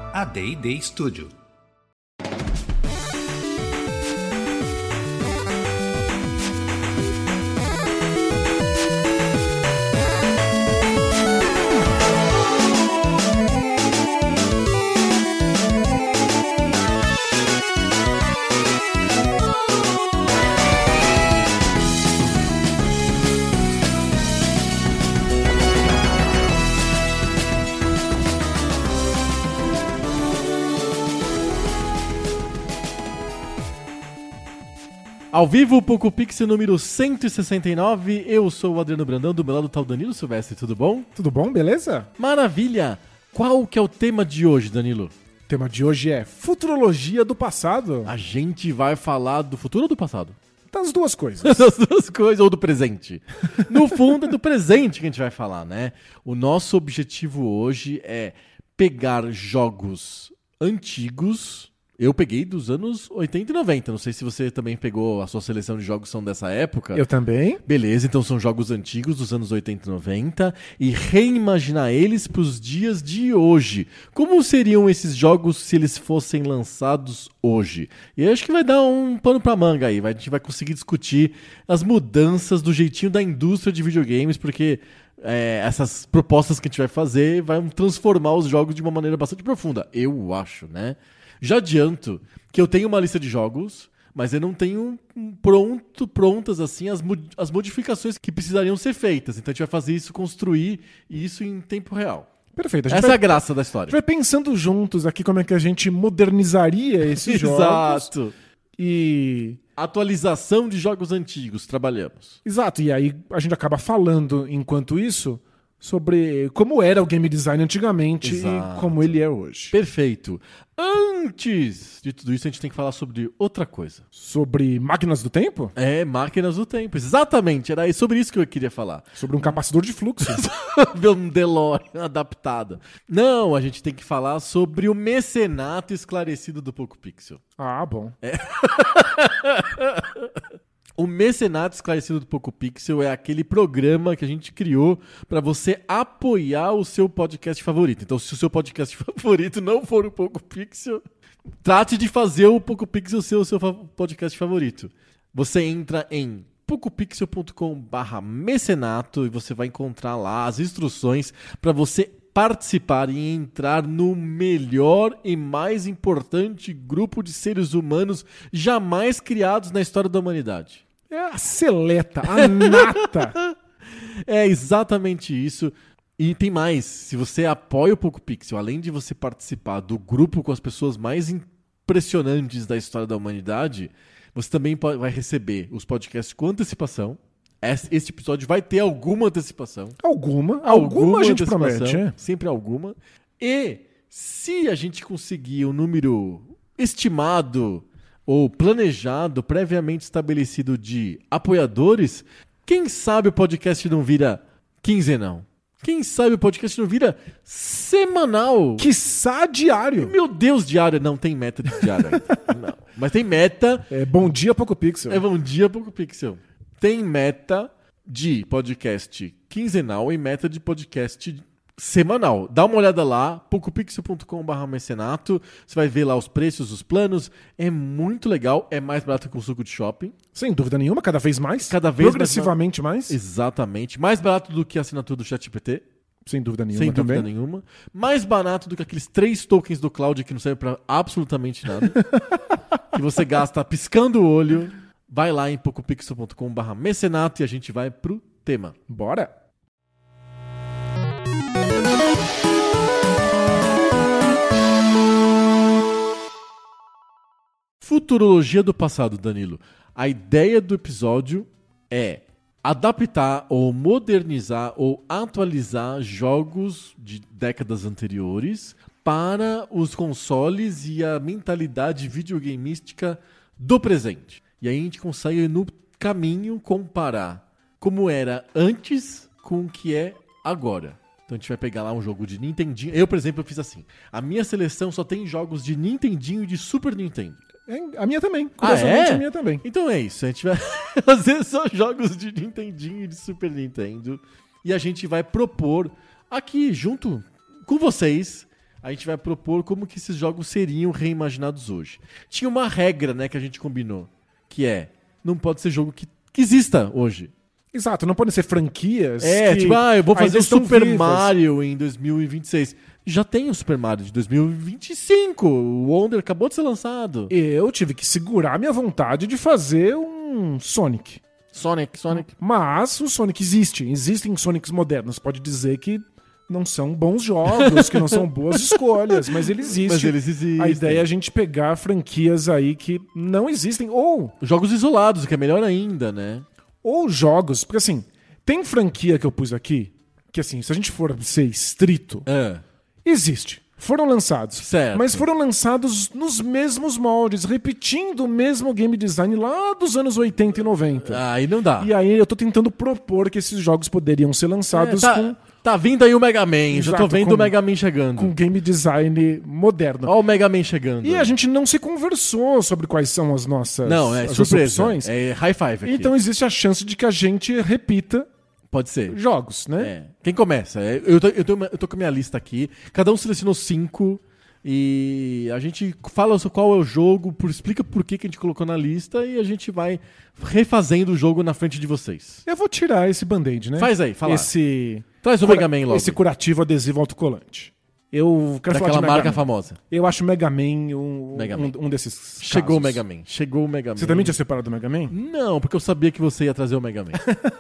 a D&D Studio. Ao vivo, o Poco Pixel número 169, eu sou o Adriano Brandão, do meu lado tá o Danilo Silvestre, tudo bom? Tudo bom, beleza? Maravilha! Qual que é o tema de hoje, Danilo? O tema de hoje é futurologia do passado. A gente vai falar do futuro ou do passado? Das duas coisas. Das duas coisas, ou do presente. No fundo, é do presente que a gente vai falar, né? O nosso objetivo hoje é pegar jogos antigos. Eu peguei dos anos 80 e 90. Não sei se você também pegou, a sua seleção de jogos são dessa época. Eu também. Beleza, então são jogos antigos dos anos 80 e 90 e reimaginar eles para os dias de hoje. Como seriam esses jogos se eles fossem lançados hoje? E eu acho que vai dar um pano pra manga aí. A gente vai conseguir discutir as mudanças do jeitinho da indústria de videogames, porque essas propostas que a gente vai fazer vão transformar os jogos de uma maneira bastante profunda. Eu acho, né? Já adianto que eu tenho uma lista de jogos, mas eu não tenho prontas assim as modificações que precisariam ser feitas. Então a gente vai fazer isso, construir isso em tempo real. Perfeito. Essa é a graça da história. A gente vai pensando juntos aqui como é que a gente modernizaria esses jogos. Exato. E... atualização de jogos antigos, trabalhamos. Exato, e aí a gente acaba falando, enquanto isso, sobre como era o game design antigamente. Exato. E como ele é hoje. Perfeito. Antes de tudo isso, a gente tem que falar sobre outra coisa. Sobre máquinas do tempo? Máquinas do tempo. Exatamente, era sobre isso que eu queria falar. Sobre um capacitor de fluxo. Um DeLorean adaptado. Não, a gente tem que falar sobre o mecenato esclarecido do Poco Pixel. Ah, bom. O Mecenato Esclarecido do Poco Pixel é aquele programa que a gente criou para você apoiar o seu podcast favorito. Então, se o seu podcast favorito não for o Poco Pixel, trate de fazer o Poco Pixel ser o seu podcast favorito. Você entra em pocopixel.com/mecenato e você vai encontrar lá as instruções para você participar e entrar no melhor e mais importante grupo de seres humanos jamais criados na história da humanidade. É a seleta, a nata. É exatamente isso. E tem mais, se você apoia o Poco Pixel, além de você participar do grupo com as pessoas mais impressionantes da história da humanidade, você também vai receber os podcasts com antecipação. Este episódio vai ter alguma antecipação. Alguma a gente promete. Sempre alguma. E se a gente conseguir um número estimado ou planejado, previamente estabelecido de apoiadores, quem sabe o podcast não vira quinzenal? Quem sabe o podcast não vira semanal? Quiçá diário. Meu Deus, diário. Não tem meta de diário ainda. Não. Mas tem meta... Bom dia, Poco Pixel. Bom dia, Poco Pixel. Tem meta de podcast quinzenal e meta de podcast semanal. Dá uma olhada lá, pocopixel.com/mecenato. Você vai ver lá os preços, os planos. É muito legal. É mais barato que um suco de shopping. Sem dúvida nenhuma, cada vez mais. Progressivamente mais. Exatamente. Mais barato do que a assinatura do ChatGPT. Sem dúvida nenhuma Sem também. dúvida nenhuma. Mais barato do que aqueles 3 tokens do cloud que não servem pra absolutamente nada. Que você gasta piscando o olho. Vai lá em pocopixel.com/mecenato e a gente vai pro tema. Bora! Futurologia do passado, Danilo. A ideia do episódio é adaptar ou modernizar ou atualizar jogos de décadas anteriores para os consoles e a mentalidade videogameística do presente. E aí a gente consegue, no caminho, comparar como era antes com o que é agora. Então a gente vai pegar lá um jogo de Nintendinho. Eu, por exemplo, eu fiz assim. A minha seleção só tem jogos de Nintendinho e de Super Nintendo. A minha também. Curiosamente, a minha também. Então é isso. A gente vai fazer só jogos de Nintendinho e de Super Nintendo. E a gente vai propor aqui, junto com vocês, a gente vai propor como que esses jogos seriam reimaginados hoje. Tinha uma regra, né, que a gente combinou, que não pode ser jogo que exista hoje. Exato, não podem ser franquias. Tipo, eu vou fazer o Super vivas. Mario em 2026. Já tem o Super Mario de 2025. O Wonder acabou de ser lançado. Eu tive que segurar minha vontade de fazer um Sonic. Sonic. Mas o Sonic existe. Existem Sonics modernos. Pode dizer que não são bons jogos, que não são boas escolhas, mas ele existe. Mas eles existem. A ideia é a gente pegar franquias aí que não existem. Ou jogos isolados, que é melhor ainda, né? Ou jogos, porque assim, tem franquia que eu pus aqui, que assim, se a gente for ser estrito, existe. Foram lançados. Certo. Mas foram lançados nos mesmos moldes, repetindo o mesmo game design lá dos anos 80 e 90. Aí não dá. E aí eu tô tentando propor que esses jogos poderiam ser lançados Tá vindo aí o Mega Man. Exato, já tô vendo o Mega Man chegando. com game design moderno. Ó o Mega Man chegando. E a gente não se conversou sobre quais são as nossas, Não, é as surpresa. opções. É high five aqui. Então existe a chance de que a gente repita Pode ser. jogos, né? Quem começa? Eu tô com a minha lista aqui. Cada um selecionou 5. E a gente fala qual é o jogo, explica por que a gente colocou na lista e a gente vai refazendo o jogo na frente de vocês. Eu vou tirar esse band-aid, né? Faz aí, fala. Traz o Mega Man logo. Esse curativo adesivo autocolante. Eu quero falar Daquela de marca Mega Man. famosa. Eu acho Mega Man Mega Man. um desses Chegou o casos. Mega Man. Chegou o Mega Man. Você também tinha separado o Mega Man? Não, porque eu sabia que você ia trazer o Mega Man.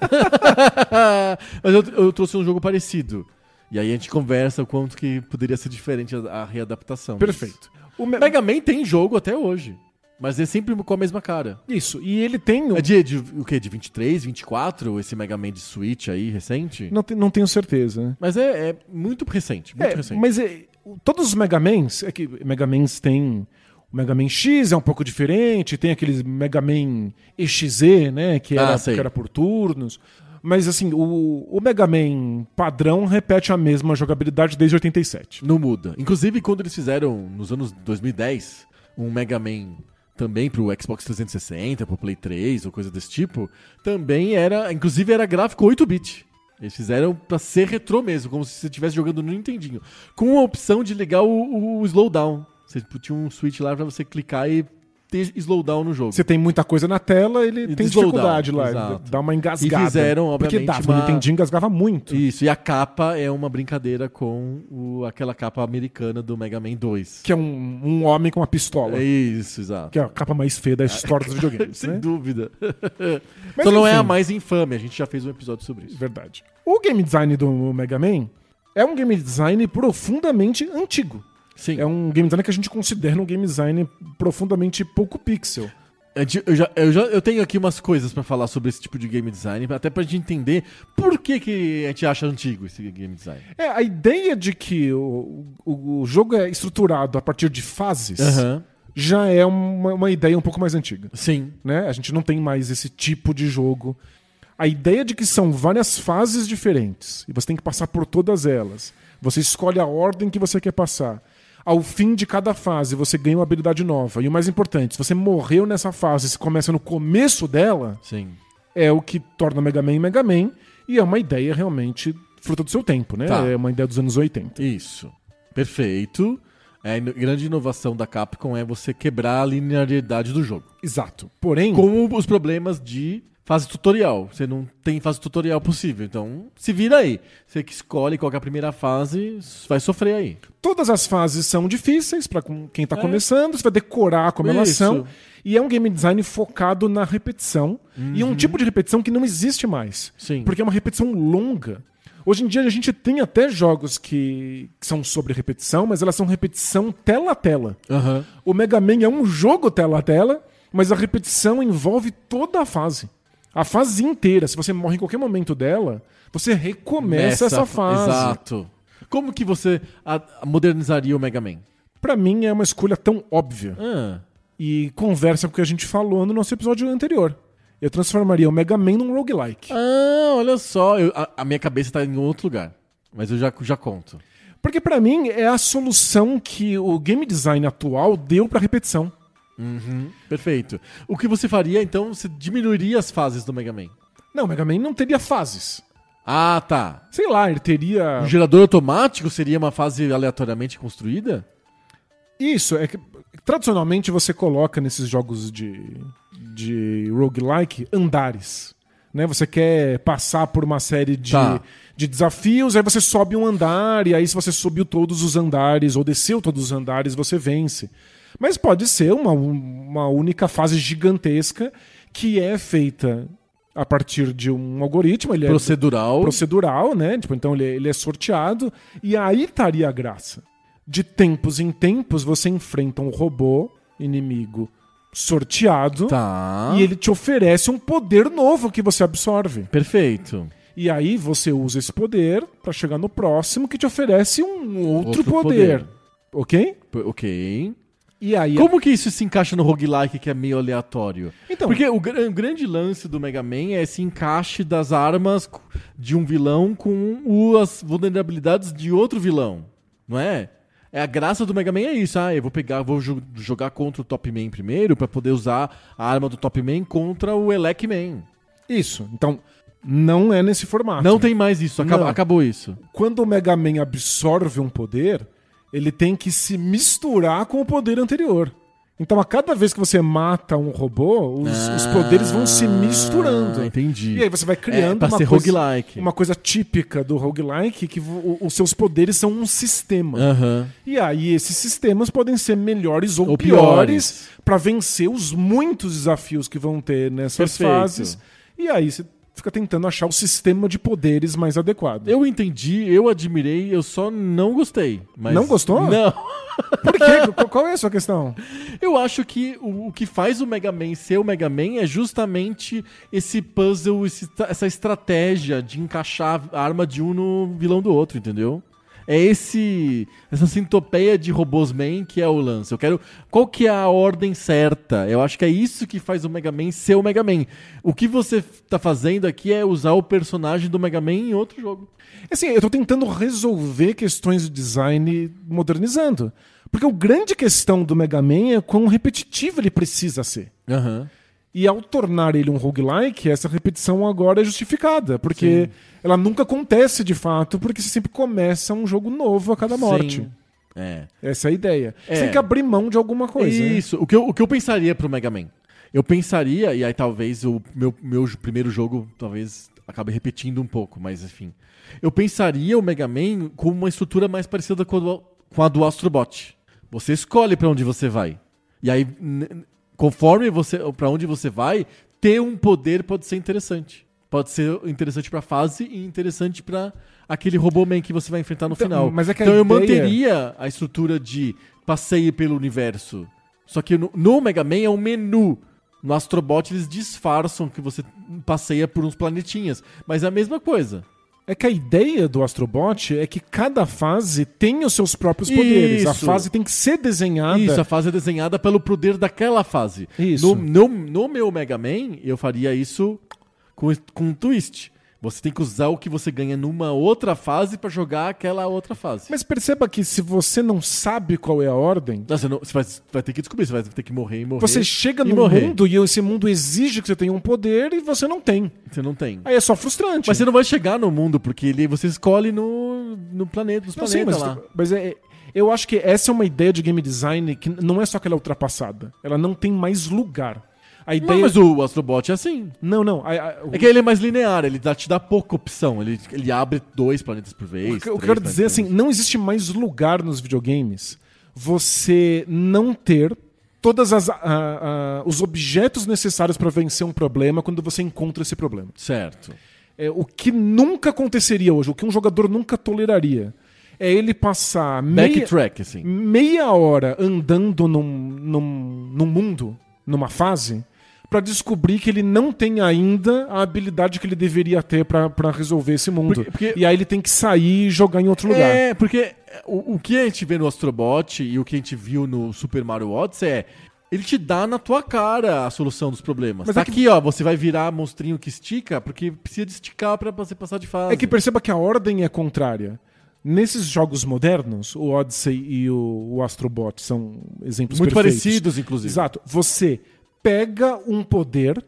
Mas eu trouxe um jogo parecido. E aí a gente conversa o quanto que poderia ser diferente a readaptação. Perfeito. O Mega Man tem jogo até hoje. Mas é sempre com a mesma cara. Isso. E ele tem... É de o quê? De 23, 24? Esse Mega Man de Switch aí, recente? Não tenho certeza, né? Mas é muito recente. Muito recente. Mas todos os Mega Mans... É que Mega Mans tem... O Mega Man X é um pouco diferente. Tem aqueles Mega Man EXE, né? Que era por turnos. Mas assim, o Mega Man padrão repete a mesma jogabilidade desde 87. Não muda. Inclusive, quando eles fizeram, nos anos 2010, um Mega Man também pro Xbox 360, pro Play 3 ou coisa desse tipo, também inclusive era gráfico 8-bit. Eles fizeram pra ser retrô mesmo, como se você estivesse jogando no Nintendinho. Com a opção de ligar o slowdown. Você tinha um switch lá pra você clicar e ter slowdown no jogo. Você tem muita coisa na tela, ele tem dificuldade lá. Exato. Dá uma engasgada. E fizeram, obviamente, porque no Nintendinho engasgava muito. Isso, e a capa é uma brincadeira com aquela capa americana do Mega Man 2. Que é um homem com uma pistola. É isso, exato. Que é a capa mais feia da história dos videogames. Sem né? dúvida. Mas, então não é enfim. a mais infame, a gente já fez um episódio sobre isso. Verdade. O game design do Mega Man é um game design profundamente antigo. Sim. É um game design que a gente considera um game design profundamente pouco pixel. Eu tenho aqui umas coisas pra falar sobre esse tipo de game design, até pra gente entender por que a gente acha antigo esse game design. A ideia de que o jogo é estruturado a partir de fases já é uma ideia um pouco mais antiga. Sim. Né? A gente não tem mais esse tipo de jogo. A ideia de que são várias fases diferentes e você tem que passar por todas elas. Você escolhe a ordem que você quer passar. Ao fim de cada fase, você ganha uma habilidade nova. E o mais importante, se você morreu nessa fase e você começa no começo dela, Sim. é o que torna Mega Man. E é uma ideia realmente fruta do seu tempo, né? Tá. É uma ideia dos anos 80. Isso. Perfeito. A grande inovação da Capcom é você quebrar a linearidade do jogo. Exato. Porém... Com os problemas de fase tutorial. Você não tem fase tutorial possível. Então, se vira aí. Você que escolhe qual que é a primeira fase, vai sofrer aí. Todas as fases são difíceis para quem tá começando. Você vai decorar como elas são. E é um game design focado na repetição. E um tipo de repetição que não existe mais. Sim. Porque é uma repetição longa. Hoje em dia a gente tem até jogos que são sobre repetição, mas elas são repetição tela a tela. O Mega Man é um jogo tela a tela, mas a repetição envolve toda a fase. A fase inteira. Se você morre em qualquer momento dela, você recomeça essa fase. Exato. Como que você modernizaria o Mega Man? Pra mim é uma escolha tão óbvia. E conversa com o que a gente falou no nosso episódio anterior. Eu transformaria o Mega Man num roguelike. Olha só. A minha cabeça tá em outro lugar. Mas eu já conto. Porque pra mim é a solução que o game design atual deu pra repetição. Perfeito. O que você faria, então, você diminuiria as fases do Mega Man? Não, o Mega Man não teria fases. Ah, tá. Sei lá, ele teria... Um gerador automático seria uma fase aleatoriamente construída? Isso, é que tradicionalmente você coloca nesses jogos de roguelike andares. Né? Você quer passar por uma série de desafios, aí você sobe um andar, e aí se você subiu todos os andares, ou desceu todos os andares, você vence. Mas pode ser uma única fase gigantesca que é feita a partir de um algoritmo. Ele procedural. Procedural, né? Tipo, então ele é sorteado, e aí estaria a graça. De tempos em tempos, você enfrenta um robô inimigo sorteado, e ele te oferece um poder novo que você absorve. Perfeito. E aí você usa esse poder pra chegar no próximo que te oferece um outro poder. Ok? Ok. E aí, como que isso se encaixa no roguelike que é meio aleatório? Então, porque o grande lance do Mega Man é esse encaixe das armas de um vilão com as vulnerabilidades de outro vilão, não é? A graça do Mega Man é isso. Eu vou jogar contra o Top Man primeiro pra poder usar a arma do Top Man contra o Elec Man. Isso. Então, não é nesse formato. Não tem mais isso. Acabou isso. Quando o Mega Man absorve um poder, ele tem que se misturar com o poder anterior. Então, a cada vez que você mata um robô, os poderes vão se misturando. Entendi. E aí você vai criando uma coisa típica do roguelike, que os seus poderes são um sistema. E aí esses sistemas podem ser melhores ou piores para vencer os muitos desafios que vão ter nessas fases. E aí você fica tentando achar o sistema de poderes mais adequado. Eu entendi, eu admirei, eu só não gostei. Mas... Não gostou? Não. Por quê? Qual é a sua questão? Eu acho que o que faz o Mega Man ser o Mega Man é justamente esse puzzle, essa estratégia de encaixar a arma de um no vilão do outro, entendeu? É essa sintopeia de robôs man que é o lance. Qual que é a ordem certa? Eu acho que é isso que faz o Mega Man ser o Mega Man. O que você tá fazendo aqui é usar o personagem do Mega Man em outro jogo. Assim, eu tô tentando resolver questões de design modernizando. Porque a grande questão do Mega Man é quão repetitivo ele precisa ser. E ao tornar ele um roguelike, essa repetição agora é justificada. Porque ela nunca acontece de fato, porque você sempre começa um jogo novo a cada morte. Essa é a ideia. Você tem que abrir mão de alguma coisa. Isso. Né? O que eu pensaria pro Mega Man? Eu pensaria, e aí talvez o meu primeiro jogo talvez acabe repetindo um pouco, mas enfim. Eu pensaria o Mega Man com uma estrutura mais parecida com a do Astrobot. Você escolhe pra onde você vai. E aí, conforme pra onde você vai, ter um poder pode ser interessante. Pode ser interessante pra fase e interessante pra aquele Robôman que você vai enfrentar no final. Mas então eu manteria a estrutura de passeio pelo universo. Só que no Mega Man é um menu. No Astrobot eles disfarçam que você passeia por uns planetinhas. Mas é a mesma coisa. É que a ideia do Astrobot é que cada fase tem os seus próprios poderes. A fase tem que ser desenhada... Isso, a fase é desenhada pelo poder daquela fase. Isso. No meu Mega Man, eu faria isso com um twist. Você tem que usar o que você ganha numa outra fase pra jogar aquela outra fase. Mas perceba que se você não sabe qual é a ordem... Você vai ter que descobrir, você vai ter que morrer e morrer. Você chega no mundo e esse mundo exige que você tenha um poder e você não tem. Você não tem. Aí é só frustrante. Mas você não vai chegar no mundo, porque você escolhe no planeta, nos planetas lá. Mas eu acho que essa é uma ideia de game design que não é só que ela é ultrapassada. Ela não tem mais lugar. A ideia... Mas o Astrobot é assim. Não. É que ele é mais linear, ele te dá pouca opção. Ele abre 2 planetas por vez. Eu quero dizer assim, não existe mais lugar nos videogames você não ter todos os objetos necessários para vencer um problema quando você encontra esse problema. Certo. O que nunca aconteceria hoje, o que um jogador nunca toleraria, é ele passar backtrack, assim. meia hora andando num mundo, numa fase, pra descobrir que ele não tem ainda a habilidade que ele deveria ter pra resolver esse mundo. E aí ele tem que sair e jogar em outro lugar. Porque o que a gente vê no Astrobot e o que a gente viu no Super Mario Odyssey ele te dá na tua cara a solução dos problemas. Mas tá aqui, ó, você vai virar monstrinho que estica, porque precisa de esticar pra você passar de fase. É que perceba que a ordem é contrária. Nesses jogos modernos, o Odyssey e o Astrobot são exemplos muito perfeitos. Parecidos, inclusive. Exato. Você pega um poder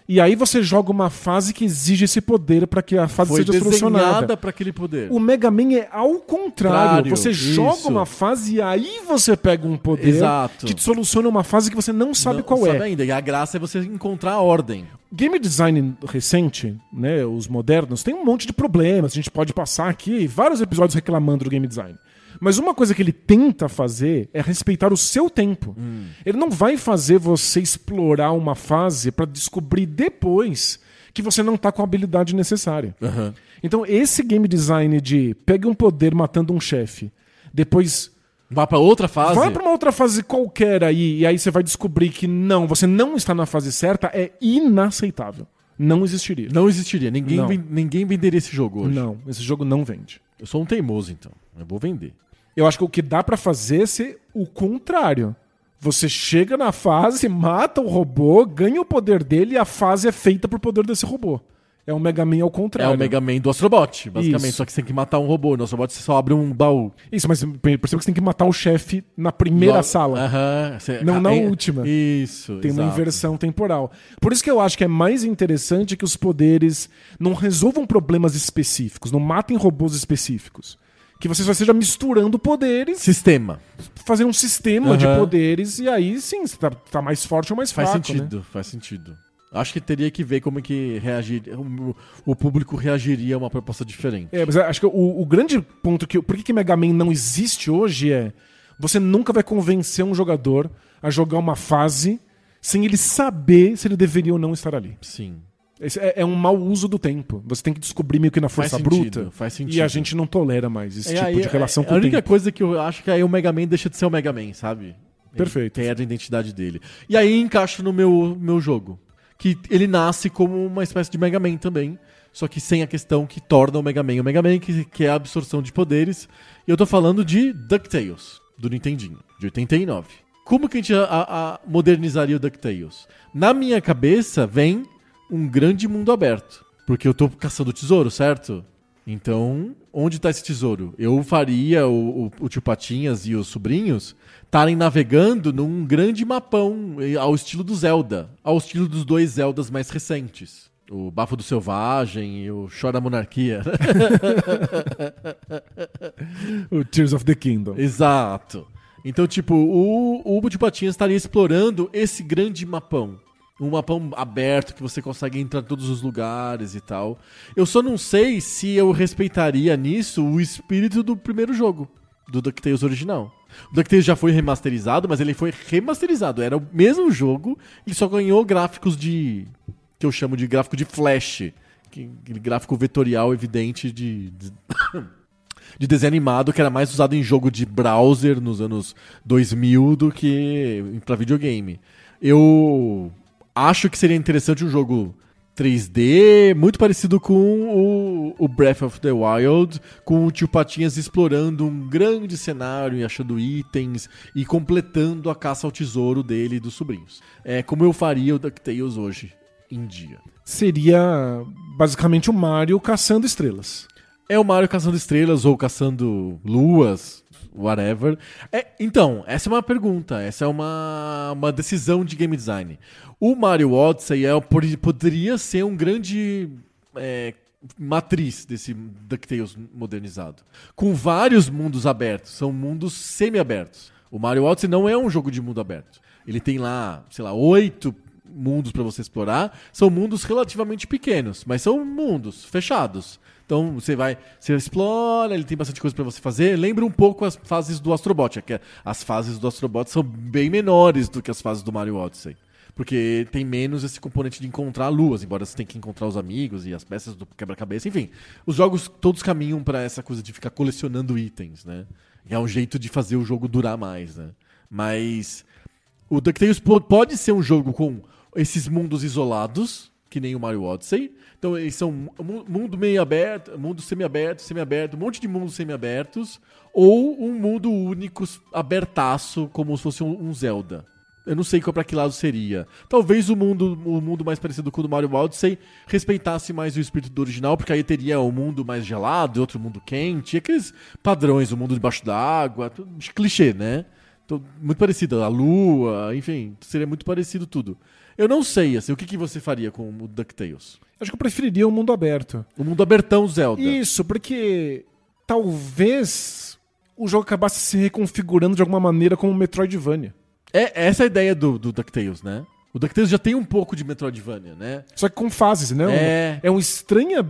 E aí você joga uma fase que exige esse poder para que a fase seja solucionada. Foi desenhada para aquele poder. O Mega Man é ao contrário. Você joga uma fase e aí você pega um poder que te soluciona uma fase que você não sabe qual é. Ainda. E a graça é você encontrar a ordem. Game design recente, né, os modernos, tem um monte de problemas. A gente pode passar aqui vários episódios reclamando do game design. Mas uma coisa que ele tenta fazer é respeitar o seu tempo. Ele não vai fazer você explorar uma fase para descobrir depois que você não tá com a habilidade necessária. Uhum. Então esse game design de pegue um poder matando um chefe, depois vai pra outra fase? Vai pra uma outra fase qualquer aí, e aí você vai descobrir que você não está na fase certa, é inaceitável. Não existiria. Não existiria. Ninguém venderia esse jogo hoje. Não, esse jogo não vende. Eu sou um teimoso, então. Eu vou vender. Eu acho que o que dá pra fazer é ser o contrário. Você chega na fase, mata o robô, ganha o poder dele e a fase é feita pro poder desse robô. É um Mega Man ao contrário. É o Mega Man do Astrobot, basicamente. Isso. Só que você tem que matar um robô. No Astrobot você só abre um baú. Isso, mas perceba que você tem que matar o chefe na primeira sala. Não na última. Isso, tem uma inversão temporal. Por isso que eu acho que é mais interessante que os poderes não resolvam problemas específicos, não matem robôs específicos. Que você só esteja misturando poderes. Sistema. Fazer um sistema de poderes e aí sim, você tá mais forte ou mais fraco. Faz sentido. Acho que teria que ver como é que o público reagiria a uma proposta diferente. Mas acho que o grande ponto por que Mega Man não existe hoje é você nunca vai convencer um jogador a jogar uma fase sem ele saber se ele deveria ou não estar ali. Sim. Esse é um mau uso do tempo. Você tem que descobrir meio que na força bruta. Faz sentido. E a gente não tolera mais esse tipo de relação com o tempo. A única coisa que eu acho que aí o Mega Man deixa de ser o Mega Man, sabe? Perfeito. Ele perde a identidade dele. E aí encaixa no meu jogo. Que ele nasce como uma espécie de Mega Man também. Só que sem a questão que torna o Mega Man que é a absorção de poderes. E eu tô falando de DuckTales, do Nintendinho, de 89. Como que a gente modernizaria o DuckTales? Na minha cabeça vem um grande mundo aberto. Porque eu tô caçando tesouro, certo? Então, onde tá esse tesouro? Eu faria o tio Patinhas e os sobrinhos estarem navegando num grande mapão ao estilo do Zelda. Ao estilo dos dois Zeldas mais recentes. O Bafo do Selvagem e o Chora da Monarquia. O Tears of the Kingdom. Exato. Então, tipo, o tio Patinhas estaria explorando esse grande mapão. Um mapão aberto que você consegue entrar em todos os lugares e tal. Eu só não sei se eu respeitaria nisso o espírito do primeiro jogo, do DuckTales original. O DuckTales já foi remasterizado, mas ele foi remasterizado. Era o mesmo jogo, ele só ganhou gráficos que eu chamo de gráfico de flash. Aquele gráfico vetorial evidente de desenho animado, que era mais usado em jogo de browser nos anos 2000 do que pra videogame. Eu acho que seria interessante um jogo 3D, muito parecido com o Breath of the Wild, com o tio Patinhas explorando um grande cenário e achando itens e completando a caça ao tesouro dele e dos sobrinhos. É como eu faria o DuckTales hoje em dia. Seria basicamente o Mario caçando estrelas. É o Mario caçando estrelas ou caçando luas, whatever. Então, essa é uma pergunta, essa é uma decisão de game design. O Mario Odyssey poderia ser um grande matriz desse DuckTales modernizado. Com vários mundos abertos, são mundos semi-abertos. O Mario Odyssey não é um jogo de mundo aberto. Ele tem lá, 8 mundos para você explorar. São mundos relativamente pequenos, mas são mundos fechados. Então você explora, ele tem bastante coisa pra você fazer. Lembra um pouco as fases do Astrobot. As fases do Astrobot são bem menores do que as fases do Mario Odyssey. Porque tem menos esse componente de encontrar luas, embora você tenha que encontrar os amigos e as peças do quebra-cabeça. Enfim, os jogos todos caminham pra essa coisa de ficar colecionando itens, né? É um jeito de fazer o jogo durar mais, né? Mas o DuckTales pode ser um jogo com esses mundos isolados, que nem o Mario Odyssey. Então eles são mundo meio aberto, mundo semi-aberto, um monte de mundos semi-abertos, ou um mundo único, abertaço, como se fosse um Zelda. Eu não sei pra que lado seria. Talvez o mundo mais parecido com o do Mario Odyssey respeitasse mais o espírito do original, porque aí teria um mundo mais gelado e outro mundo quente, aqueles padrões, o mundo debaixo d'água, clichê, né? Muito parecido. A lua, enfim, seria muito parecido tudo. Eu não sei, assim, o que você faria com o DuckTales? Acho que eu preferiria o mundo aberto. O mundo abertão Zelda. Isso, porque talvez o jogo acabasse se reconfigurando de alguma maneira como um Metroidvania. Essa é a ideia do DuckTales, né? O DuckTales já tem um pouco de Metroidvania, né? Só que com fases, né? É uma estranha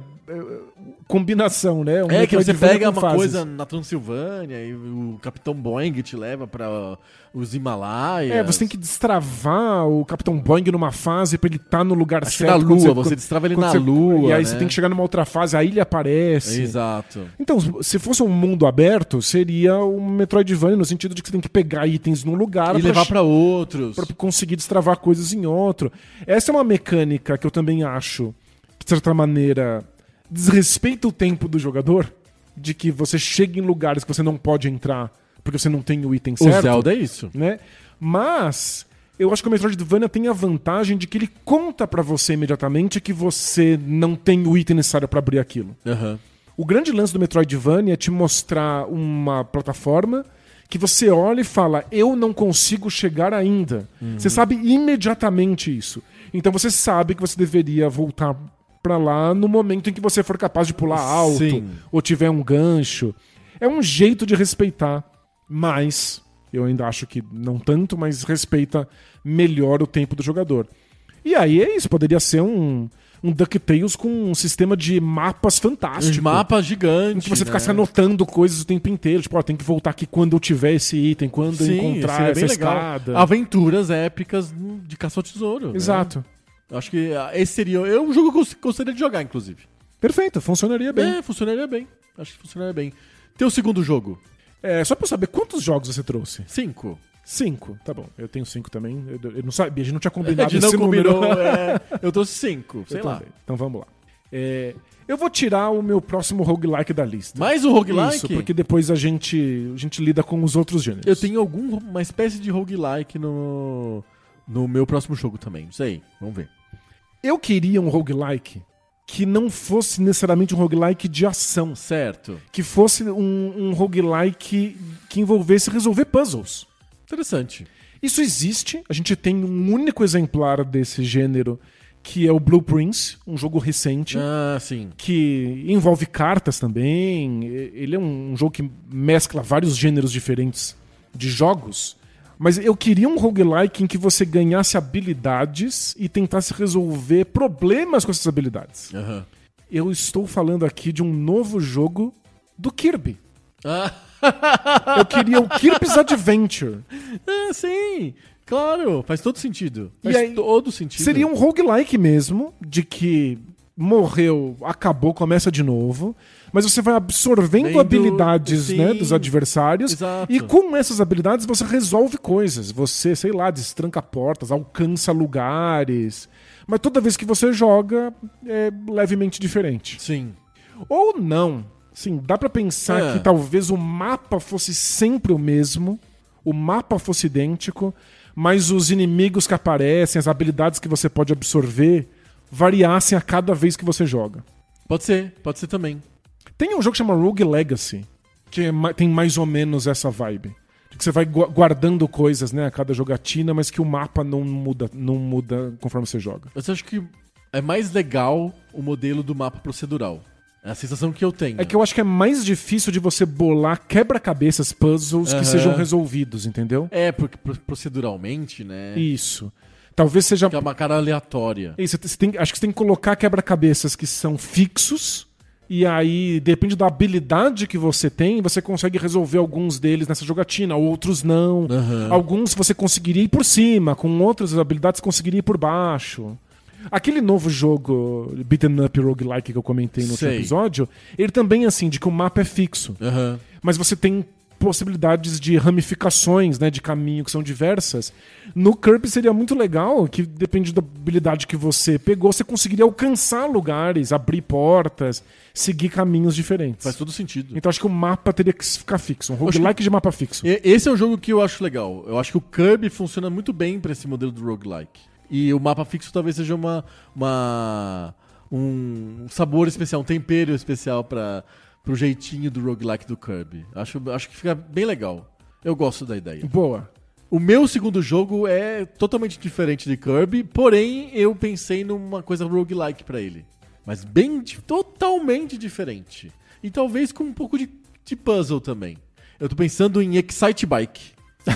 combinação, né? Que você pega uma coisa na Transilvânia e o Capitão Boing te leva para os Himalaias. Você tem que destravar o Capitão Boing numa fase pra ele estar no lugar certo. Na Lua, você destrava ele na Lua. E aí você tem que chegar numa outra fase, aí ele aparece. Exato. Então, se fosse um mundo aberto, seria um Metroidvania, no sentido de que você tem que pegar itens num lugar e levar pra outros. Pra conseguir destravar coisas em outro. Essa é uma mecânica que eu também acho, de certa maneira, desrespeita o tempo do jogador, de que você chega em lugares que você não pode entrar porque você não tem o item certo. O Zelda é isso. Né? Mas eu acho que o Metroidvania tem a vantagem de que ele conta pra você imediatamente que você não tem o item necessário pra abrir aquilo. Uhum. O grande lance do Metroidvania é te mostrar uma plataforma que você olha e fala, eu não consigo chegar ainda. Você sabe imediatamente isso. Então você sabe que você deveria voltar pra lá no momento em que você for capaz de pular alto. Sim. Ou tiver um gancho. É um jeito de respeitar, mas eu ainda acho que não tanto, mas respeita melhor o tempo do jogador. E aí é isso, poderia ser um DuckTales com um sistema de mapas fantástico. Um mapa gigante. Em que você ficasse anotando coisas o tempo inteiro. Tipo, tem que voltar aqui quando eu tiver esse item, quando eu encontrar essa escada. Aventuras épicas de caça ao tesouro. Exato. Né? Acho que esse seria um jogo que eu gostaria de jogar, inclusive. Perfeito, funcionaria bem. Funcionaria bem. Acho que funcionaria bem. Teu segundo jogo? Só pra eu saber, quantos jogos você trouxe? 5. 5, tá bom. Eu tenho 5 também. Eu não sabia, a gente não tinha combinado esse número. Eu trouxe 5, sei lá. Também. Então vamos lá. Eu vou tirar o meu próximo roguelike da lista. Mais um roguelike? Isso, porque depois a gente lida com os outros gêneros. Eu tenho uma espécie de roguelike no meu próximo jogo também. Não sei, vamos ver. Eu queria um roguelike que não fosse necessariamente um roguelike de ação. Certo. Que fosse um roguelike que envolvesse resolver puzzles. Interessante. Isso existe. A gente tem um único exemplar desse gênero, que é o Blue Prince, um jogo recente. Sim. Que envolve cartas também. Ele é um jogo que mescla vários gêneros diferentes de jogos. Mas eu queria um roguelike em que você ganhasse habilidades e tentasse resolver problemas com essas habilidades. Uhum. Eu estou falando aqui de um novo jogo do Kirby. Eu queria o Kirby's Adventure. Sim, claro, faz todo sentido. Todo sentido. Seria um roguelike mesmo, de que morreu, acabou, começa de novo. Mas você vai absorvendo habilidades, né, dos adversários. Exato. E com essas habilidades você resolve coisas. Você, sei lá, destranca portas, alcança lugares. Mas toda vez que você joga, é levemente diferente. Sim. Ou não. Sim, dá pra pensar que talvez o mapa fosse sempre o mesmo. O mapa fosse idêntico. Mas os inimigos que aparecem, as habilidades que você pode absorver, variassem a cada vez que você joga. Pode ser também. Tem um jogo que chama Rogue Legacy, que tem mais ou menos essa vibe. Que você vai guardando coisas, né, a cada jogatina, mas que o mapa não muda conforme você joga. Eu acho que é mais legal o modelo do mapa procedural. É a sensação que eu tenho. É que eu acho que é mais difícil de você bolar quebra-cabeças, puzzles que sejam resolvidos, entendeu? Porque proceduralmente, né? Isso. Talvez seja... Que é uma cara aleatória. Isso, acho que você tem que colocar quebra-cabeças que são fixos. E aí, depende da habilidade que você tem, você consegue resolver alguns deles nessa jogatina, outros não. Alguns você conseguiria ir por cima, com outras habilidades você conseguiria ir por baixo. Aquele novo jogo, Beaten Up Roguelike, que eu comentei no outro episódio, ele também é assim, de que o mapa é fixo. Mas você tem possibilidades de ramificações, né, de caminho que são diversas. No Kirby seria muito legal que, depende da habilidade que você pegou, você conseguiria alcançar lugares, abrir portas, seguir caminhos diferentes. Faz todo sentido. Então acho que o mapa teria que ficar fixo, um roguelike de mapa fixo. Esse é um jogo que eu acho legal. Eu acho que o Kirby funciona muito bem pra esse modelo do roguelike. E o mapa fixo talvez seja um sabor especial, um tempero especial pro jeitinho do roguelike do Kirby. Acho que fica bem legal. Eu gosto da ideia. Boa. O meu segundo jogo é totalmente diferente de Kirby, porém eu pensei numa coisa roguelike pra ele. Mas totalmente diferente. E talvez com um pouco de puzzle também. Eu tô pensando em Excite Bike.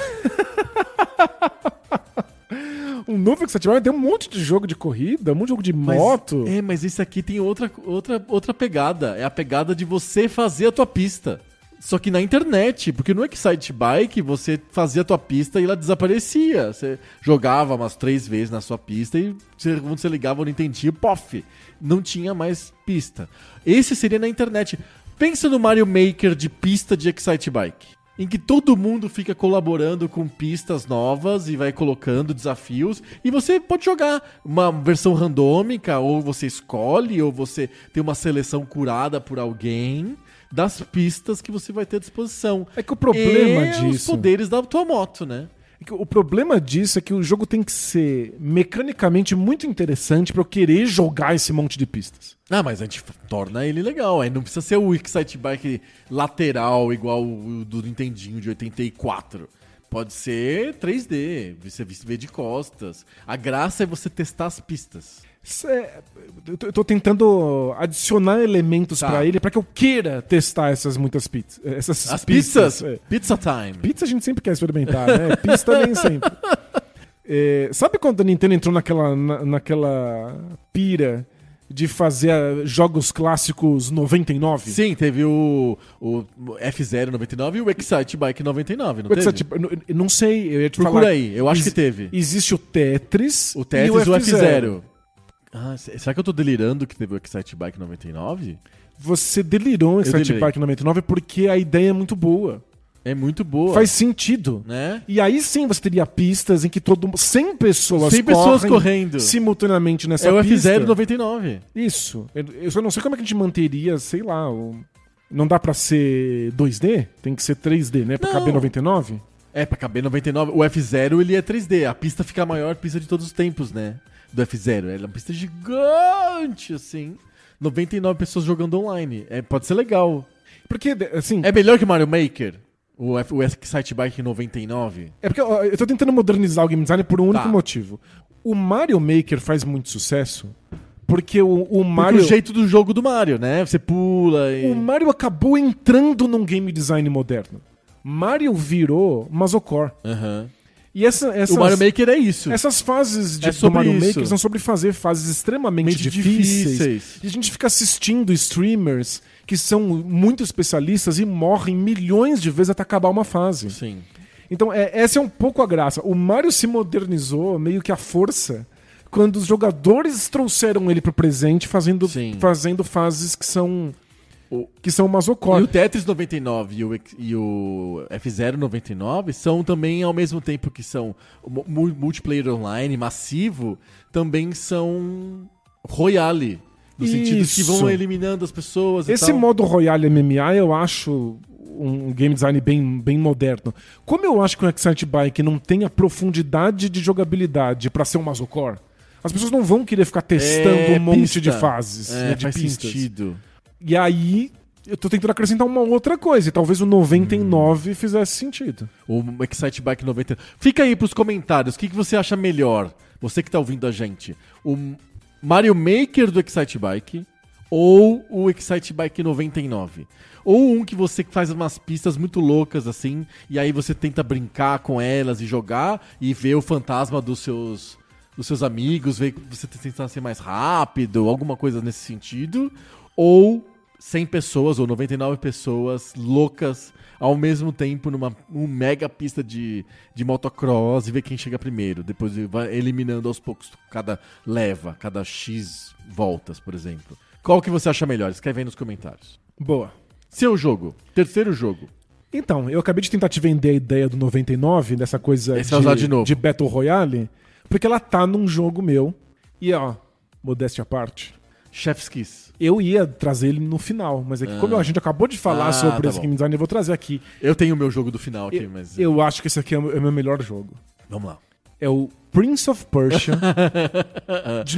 Um novo Excite Bike tem um monte de jogo de corrida, um monte de jogo de moto. Mas esse aqui tem outra pegada. É a pegada de você fazer a tua pista. Só que na internet, porque no Excite Bike você fazia a tua pista e ela desaparecia. Você jogava umas 3 vezes na sua pista e quando você ligava o Nintendinho, pof, não tinha mais pista. Esse seria na internet. Pensa no Mario Maker de pista de Excite Bike, em que todo mundo fica colaborando com pistas novas e vai colocando desafios, e você pode jogar uma versão randômica, ou você escolhe, ou você tem uma seleção curada por alguém das pistas que você vai ter à disposição. É que o problema disso... os poderes da tua moto, né? É que o problema disso é que o jogo tem que ser mecanicamente muito interessante pra eu querer jogar esse monte de pistas. Ah, mas a gente torna ele legal. Aí não precisa ser o Excite Bike lateral igual o do Nintendinho de 84. Pode ser 3D, você vê de costas. A graça é você testar as pistas. Eu tô tentando adicionar elementos pra ele pra que eu queira testar essas muitas pizzas. As pizzas? Pizza time. Pizza a gente sempre quer experimentar, né? Pista nem sempre. Sabe quando a Nintendo entrou naquela pira de fazer jogos clássicos 99? Sim, teve o F0 99 e o Excite Bike 99, não teve? Não sei, eu ia te Procura falar. aí, eu acho que teve. Existe o Tetris, e o F0. Ah, será que eu tô delirando que teve o Excite Bike 99? Você delirou o Excite Bike 99 porque a ideia é muito boa. É muito boa. Faz sentido. Né? E aí sim você teria pistas em que 100 pessoas 100 pessoas correndo simultaneamente nessa pista. É o F0 99. Isso. Eu só não sei como é que a gente manteria, sei lá, não dá pra ser 2D? Tem que ser 3D, né? Pra caber 99? É, pra caber 99. O F0 ele é 3D. A pista fica a maior pista de todos os tempos, né? Do F0. Ela é uma pista gigante, assim. 99 pessoas jogando online. Pode ser legal. Porque, assim... É melhor que Mario Maker? O Excite Bike 99? É porque eu tô tentando modernizar o game design por um único motivo. O Mario Maker faz muito sucesso porque o Mario... Porque o jeito do jogo do Mario, né? Você pula e... O Mario acabou entrando num game design moderno. Mario virou Masocore. Aham. E o Mario Maker é isso. Essas fases do Mario Maker são sobre fazer fases extremamente difíceis. E a gente fica assistindo streamers que são muito especialistas e morrem milhões de vezes até acabar uma fase. Sim. Então, essa é um pouco a graça. O Mario se modernizou meio que à força quando os jogadores trouxeram ele pro presente fazendo fases que são Masocore. E o Tetris 99 e o F0 99 são também, ao mesmo tempo que são multiplayer online massivo, também são Royale. No sentido que vão eliminando as pessoas e tal. Esse modo Royale MMA eu acho um game design bem moderno. Como eu acho que o Excite Bike não tem a profundidade de jogabilidade pra ser um Masocore, as pessoas não vão querer ficar testando um monte de fases, de faz pistas. Sentido. E aí, eu tô tentando acrescentar uma outra coisa. E talvez o 99 fizesse sentido. O Excite Bike 99. Fica aí pros comentários. O que você acha melhor? Você que tá ouvindo a gente. O Mario Maker do Excite Bike ou o Excite Bike 99? Ou um que você faz umas pistas muito loucas assim, e aí você tenta brincar com elas e jogar e ver o fantasma dos seus amigos, ver que você tenta ser mais rápido, alguma coisa nesse sentido. Ou 100 pessoas ou 99 pessoas loucas ao mesmo tempo numa mega pista de motocross e ver quem chega primeiro. Depois vai eliminando aos poucos cada X voltas, por exemplo. Qual que você acha melhor? Escreve aí nos comentários. Boa. Seu jogo. Terceiro jogo. Então, eu acabei de tentar te vender a ideia do 99, dessa coisa de Battle Royale, porque ela tá num jogo meu. E ó, modéstia à parte... Chef's Kiss. Eu ia trazer ele no final, mas é que como a gente acabou de falar sobre esse game design, eu vou trazer aqui. Eu tenho o meu jogo do final aqui, mas... Eu acho que esse aqui é o meu melhor jogo. Vamos lá. É o Prince of Persia de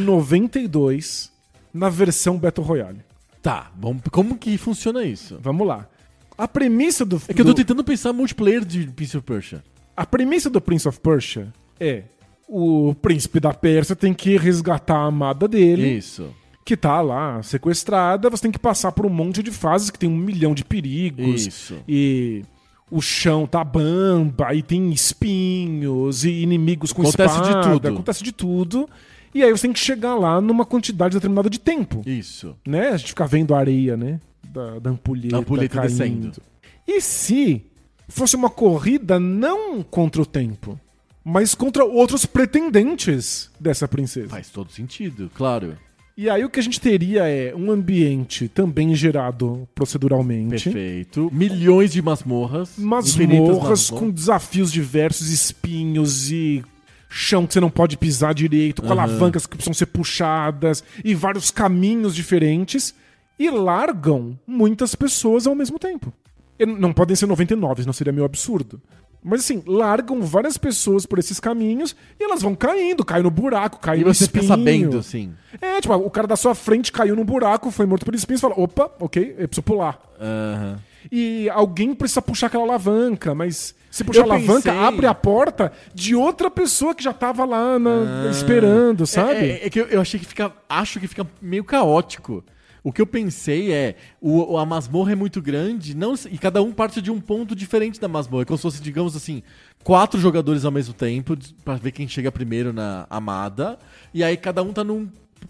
92 na versão Battle Royale. Tá, como que funciona isso? Vamos lá. A premissa do... É que eu tô tentando pensar multiplayer de Prince of Persia. A premissa do Prince of Persia é... O príncipe da Pérsia tem que resgatar a amada dele. Isso. Que tá lá sequestrada. Você tem que passar por um monte de fases que tem 1 milhão de perigos. Isso. E o chão tá bamba, e tem espinhos, e inimigos com espada. Acontece de tudo. E aí você tem que chegar lá numa quantidade determinada de tempo. Isso. Né? A gente fica vendo a areia, né? Da ampulheta, caindo. Descendo. E se fosse uma corrida não contra o tempo, mas contra outros pretendentes dessa princesa? Faz todo sentido, claro. E aí o que a gente teria é um ambiente também gerado proceduralmente. Perfeito. Milhões de masmorras. Masmorras com desafios diversos, espinhos e chão que você não pode pisar direito, com alavancas que precisam ser puxadas e vários caminhos diferentes. E largam muitas pessoas ao mesmo tempo. E não podem ser 99, senão seria meio absurdo. Mas assim, largam várias pessoas por esses caminhos e elas vão caindo, caem no buraco, caem no espinho. E você fica sabendo, assim. É, tipo, o cara da sua frente caiu no buraco, foi morto por espinhos, fala, opa, ok, eu preciso pular. E alguém precisa puxar aquela alavanca, mas se puxar a alavanca, abre a porta de outra pessoa que já tava lá esperando, sabe? É que eu achei que acho que fica meio caótico. O que eu pensei é, a masmorra é muito grande e cada um parte de um ponto diferente da masmorra. É como se fosse, digamos assim, 4 jogadores ao mesmo tempo, pra ver quem chega primeiro na amada. E aí cada um tá em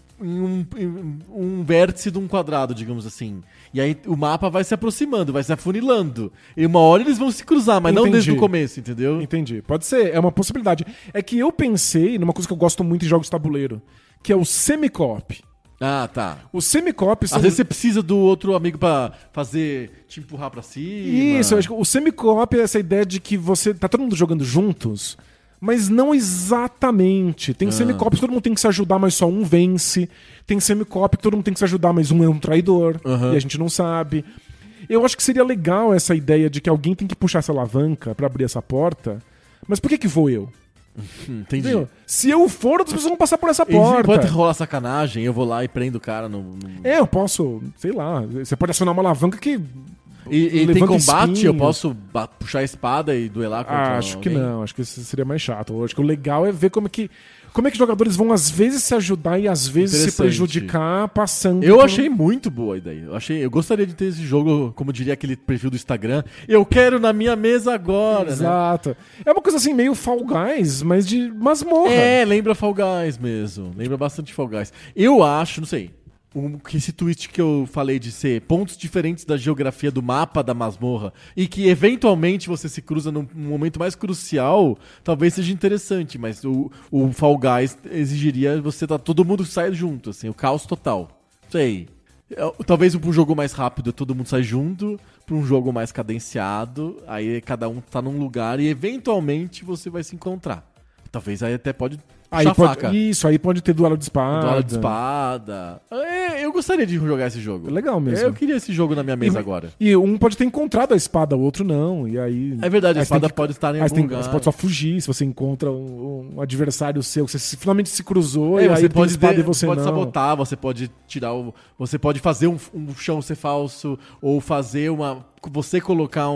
um vértice de um quadrado, digamos assim. E aí o mapa vai se aproximando, vai se afunilando. E uma hora eles vão se cruzar, mas não desde o começo, entendeu? Entendi. Pode ser, é uma possibilidade. É que eu pensei numa coisa que eu gosto muito em jogos de tabuleiro, que é o semi-co-op. Ah, tá. O semi-co-op... Às vezes você precisa do outro amigo pra te empurrar pra cima. Isso, eu acho que o semi-co-op é essa ideia de que você... Tá todo mundo jogando juntos, mas não exatamente. Tem semi-co-op que todo mundo tem que se ajudar, mas só um vence. Tem semi-co-op que todo mundo tem que se ajudar, mas um é um traidor. E a gente não sabe. Eu acho que seria legal essa ideia de que alguém tem que puxar essa alavanca pra abrir essa porta. Mas por que vou eu? Entendi. Entendeu? Se eu for, outras pessoas vão passar por essa porta. Pode rolar sacanagem, eu vou lá e prendo o cara no... Eu posso, sei lá, você pode acionar uma alavanca que... E tem combate, espinho. Eu posso puxar a espada e duelar contra Acho alguém? Que não, acho que isso seria mais chato. Eu acho que o legal é ver como é que jogadores vão às vezes se ajudar e às vezes se prejudicar passando... Eu achei muito boa a ideia. Eu gostaria de ter esse jogo, como diria aquele perfil do Instagram, eu quero na minha mesa agora. Exato. Né? É uma coisa assim, meio Fall Guys, mas de masmorra. Lembra Fall Guys mesmo. Lembra bastante Fall Guys. Eu acho, não sei... esse twist que eu falei de ser pontos diferentes da geografia do mapa da masmorra e que eventualmente você se cruza num momento mais crucial, talvez seja interessante, mas o Fall Guys exigiria você todo mundo sair junto, assim, o caos total. Sei. Talvez pra um jogo mais rápido todo mundo sai junto, pra um jogo mais cadenciado, aí cada um tá num lugar e eventualmente você vai se encontrar. Talvez aí até pode... Aí pode ter duelo de espada. Duelo de espada. Eu gostaria de jogar esse jogo. É legal mesmo. Eu queria esse jogo na minha mesa agora. E um pode ter encontrado a espada, o outro não. E aí... É verdade, a espada pode estar em algum lugar. Você pode só fugir se você encontra um adversário seu, que você finalmente se cruzou e você aí pode espada e você pode não. Sabotar, você pode tirar você pode fazer um chão ser falso, ou fazer você colocar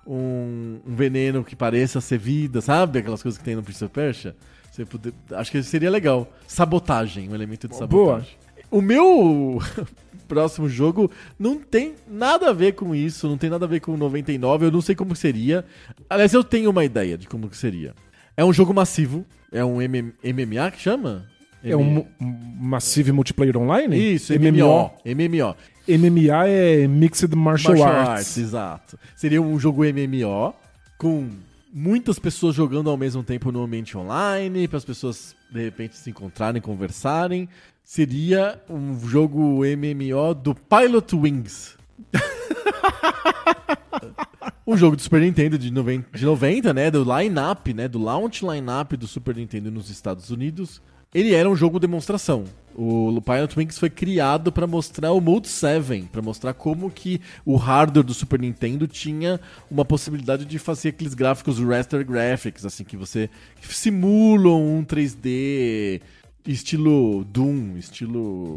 um veneno que pareça ser vida, sabe? Aquelas coisas que tem no Prince of Persia. Acho que seria legal. Sabotagem, um elemento de sabotagem. Boa. O meu próximo jogo não tem nada a ver com isso, não tem nada a ver com 99, eu não sei como seria. Aliás, eu tenho uma ideia de como seria. É um jogo massivo, é um MMA que chama? É um Massive Multiplayer Online? Isso, MMO. MMA é Mixed Martial Arts. Exato. Seria um jogo MMO com... muitas pessoas jogando ao mesmo tempo no ambiente online, para as pessoas de repente se encontrarem, conversarem. Seria um jogo MMO do Pilot Wings. Um jogo do Super Nintendo de 90, né? Do line-up, né? Do launch line-up do Super Nintendo nos Estados Unidos. Ele era um jogo demonstração. O Pilot Wings foi criado para mostrar o Mode 7, para mostrar como que o hardware do Super Nintendo tinha uma possibilidade de fazer aqueles gráficos raster graphics, assim, que você simulam um 3D estilo Doom, estilo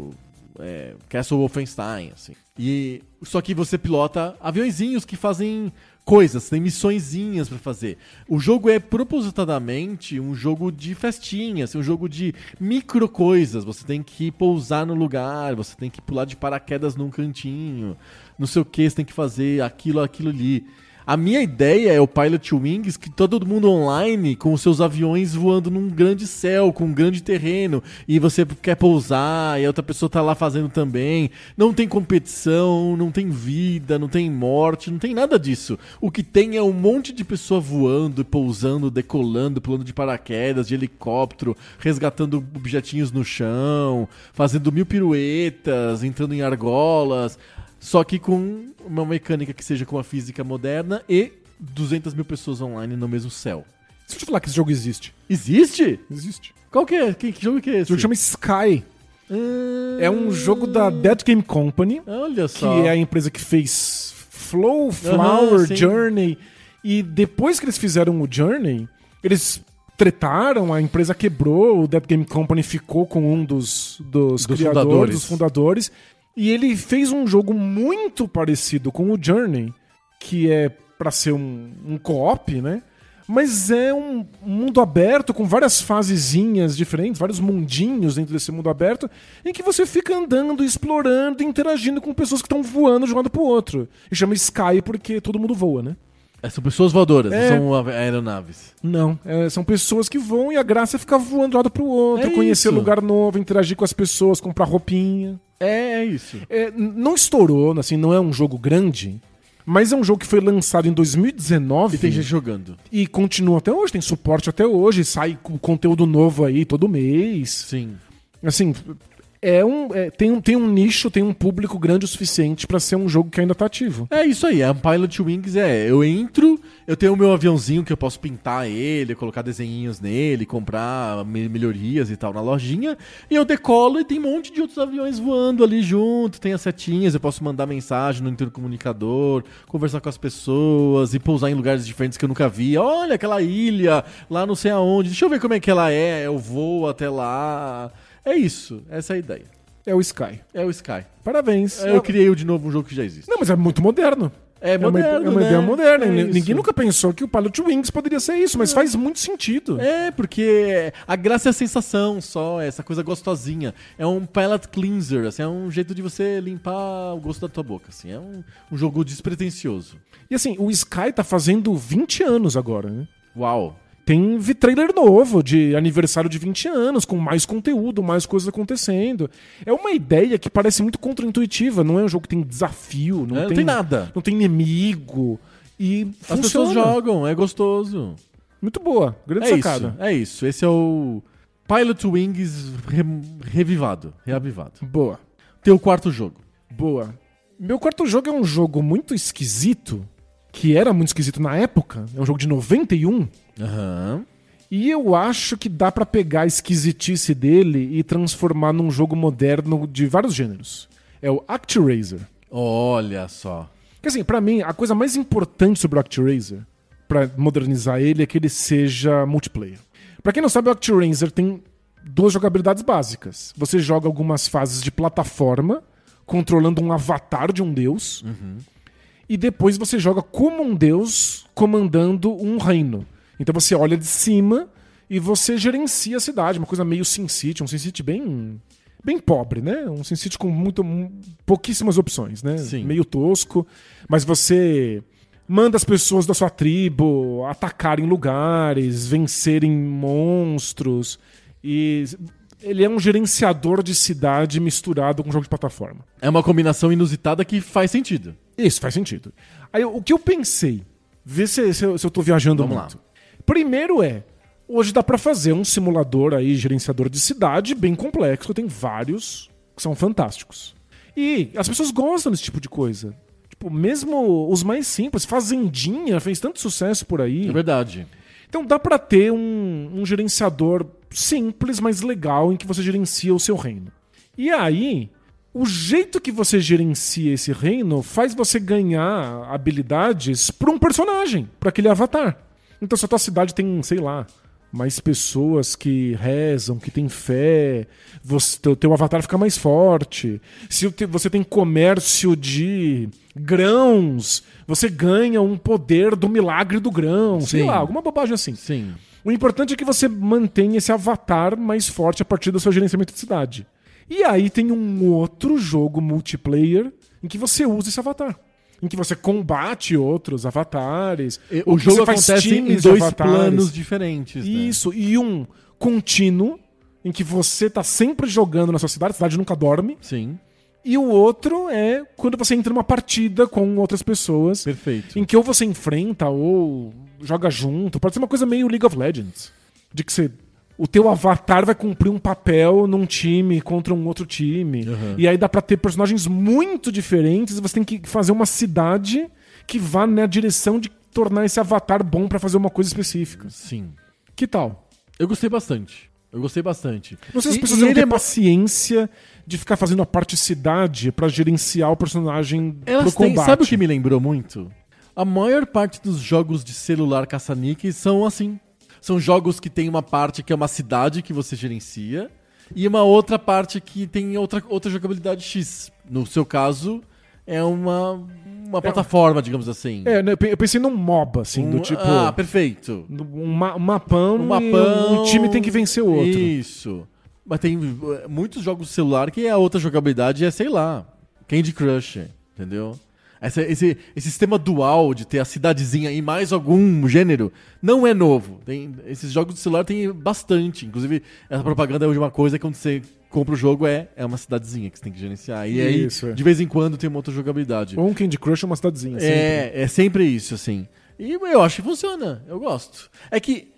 Castle Wolfenstein, assim. Só que você pilota aviõezinhos que fazem coisas, tem missõezinhas pra fazer. O jogo é propositadamente um jogo de festinha, assim, um jogo de micro coisas. Você tem que pousar no lugar, você tem que pular de paraquedas num cantinho, não sei o que, você tem que fazer aquilo ali. A minha ideia é o Pilot Wings, que todo mundo online com os seus aviões voando num grande céu, com um grande terreno, e você quer pousar, e a outra pessoa tá lá fazendo também. Não tem competição, não tem vida, não tem morte, não tem nada disso. O que tem é um monte de pessoa voando, pousando, decolando, pulando de paraquedas, de helicóptero, resgatando objetinhos no chão, fazendo 1000 piruetas, entrando em argolas... Só que com uma mecânica que seja com a física moderna e 200 mil pessoas online no mesmo céu. Deixa eu te falar que esse jogo existe. Existe? Existe. Qual que é? Que jogo que é esse? Esse jogo chama Sky. É um jogo da Dead Game Company. Olha só. Que é a empresa que fez Flow, Flower, Journey. E depois que eles fizeram o Journey, eles tretaram, a empresa quebrou, o Dead Game Company ficou com um dos criadores, dos fundadores. E ele fez um jogo muito parecido com o Journey, que é pra ser um co-op, né? Mas é um mundo aberto com várias fasezinhas diferentes, vários mundinhos dentro desse mundo aberto, em que você fica andando, explorando, interagindo com pessoas que estão voando de um lado pro outro. E chama Sky porque todo mundo voa, né? São pessoas voadoras, não são aeronaves. Não, são pessoas que voam e a graça é ficar voando de um lado pro outro, conhecer lugar novo, interagir com as pessoas, comprar roupinha. É isso. Não estourou, assim, não é um jogo grande, mas é um jogo que foi lançado em 2019. E tem gente jogando. E continua até hoje, tem suporte até hoje, sai com conteúdo novo aí todo mês. Sim. Assim, tem um nicho, tem um público grande o suficiente pra ser um jogo que ainda tá ativo. É isso aí, a Pilot Wings eu entro, eu tenho o meu aviãozinho que eu posso pintar ele, colocar desenhinhos nele, comprar melhorias e tal na lojinha, e eu decolo e tem um monte de outros aviões voando ali junto, tem as setinhas, eu posso mandar mensagem no intercomunicador, conversar com as pessoas e pousar em lugares diferentes que eu nunca vi. Olha aquela ilha lá não sei aonde, deixa eu ver como é que ela é, eu vou até lá... É isso, essa é a ideia. É o Sky. É o Sky. Parabéns. Eu criei de novo um jogo que já existe. Não, mas é muito moderno. É moderno, é uma ideia moderna. Ninguém isso. nunca pensou que o Pilot Wings poderia ser isso, mas faz muito sentido. Porque a graça é a sensação só, essa coisa gostosinha. É um palate cleanser, assim, é um jeito de você limpar o gosto da tua boca. Assim, é um jogo despretensioso. E assim, o Sky tá fazendo 20 anos agora, né? Uau! Tem trailer novo de aniversário de 20 anos, com mais conteúdo, mais coisas acontecendo. É uma ideia que parece muito contraintuitiva. Não é um jogo que tem desafio, não tem nada. Não tem inimigo. E as pessoas jogam, é gostoso. Muito boa, grande sacada. É isso. Esse é o Pilot Wings reavivado. Boa. Teu quarto jogo. Boa. Meu quarto jogo é um jogo muito esquisito, que era muito esquisito na época. É um jogo de 91. Aham. E eu acho que dá pra pegar a esquisitice dele e transformar num jogo moderno de vários gêneros. É o ActRaiser. Olha só. Porque assim, pra mim, a coisa mais importante sobre o ActRaiser, pra modernizar ele, é que ele seja multiplayer. Pra quem não sabe, o ActRaiser tem duas jogabilidades básicas. Você joga algumas fases de plataforma, controlando um avatar de um deus. Uhum. E depois você joga como um deus comandando um reino. Então você olha de cima e você gerencia a cidade. Uma coisa meio SimCity, um SimCity bem pobre, né? Um SimCity com pouquíssimas opções, né? Sim. Meio tosco. Mas você manda as pessoas da sua tribo atacarem lugares, vencerem monstros. E ele é um gerenciador de cidade misturado com um jogo de plataforma. É uma combinação inusitada que faz sentido. Isso, faz sentido. Aí o que eu pensei, vê se eu tô viajando Vamos muito. lá. Primeiro hoje dá pra fazer um simulador aí, gerenciador de cidade, bem complexo, tem vários que são fantásticos. E as pessoas gostam desse tipo de coisa. Tipo, mesmo os mais simples, Fazendinha fez tanto sucesso por aí. É verdade. Então dá pra ter um gerenciador simples, mas legal, em que você gerencia o seu reino. E aí, o jeito que você gerencia esse reino faz você ganhar habilidades pra um personagem, pra aquele avatar. Então se a tua cidade tem, sei lá, mais pessoas que rezam, que têm fé, o teu avatar fica mais forte. Se você tem comércio de grãos, você ganha um poder do milagre do grão. Sei lá, alguma bobagem assim. Sim. O importante é que você mantenha esse avatar mais forte a partir do seu gerenciamento de cidade. E aí tem um outro jogo multiplayer em que você usa esse avatar. Em que você combate outros avatares. O jogo acontece em dois planos diferentes. Isso, né? E um contínuo, em que você tá sempre jogando na sua cidade, a cidade nunca dorme. Sim. E o outro é quando você entra numa partida com outras pessoas. Perfeito. Em que ou você enfrenta ou joga junto. Pode ser uma coisa meio League of Legends. De que o teu avatar vai cumprir um papel num time contra um outro time. Uhum. E aí dá pra ter personagens muito diferentes e você tem que fazer uma cidade que vá na direção de tornar esse avatar bom pra fazer uma coisa específica. Sim. Que tal? Eu gostei bastante. Não sei se as pessoas vão ter paciência de ficar fazendo a parte cidade pra gerenciar o personagem pro combate. Sabe o que me lembrou muito? A maior parte dos jogos de celular caça-níqueis são assim. São jogos que tem uma parte que é uma cidade que você gerencia e uma outra parte que tem outra jogabilidade X. No seu caso, é uma plataforma, digamos assim. Eu pensei num MOBA, assim, do tipo... Ah, perfeito. Um mapão e um time tem que vencer o outro. Isso. Mas tem muitos jogos de celular que a outra jogabilidade é, sei lá, Candy Crush, entendeu? Esse sistema dual de ter a cidadezinha em mais algum gênero não é novo. Esses jogos de celular tem bastante. Inclusive, essa propaganda é de uma coisa que quando você compra o jogo é uma cidadezinha que você tem que gerenciar. E aí, de vez em quando, tem uma outra jogabilidade. Ou um Candy Crush ou uma cidadezinha. É sempre isso, assim. E eu acho que funciona. Eu gosto. É que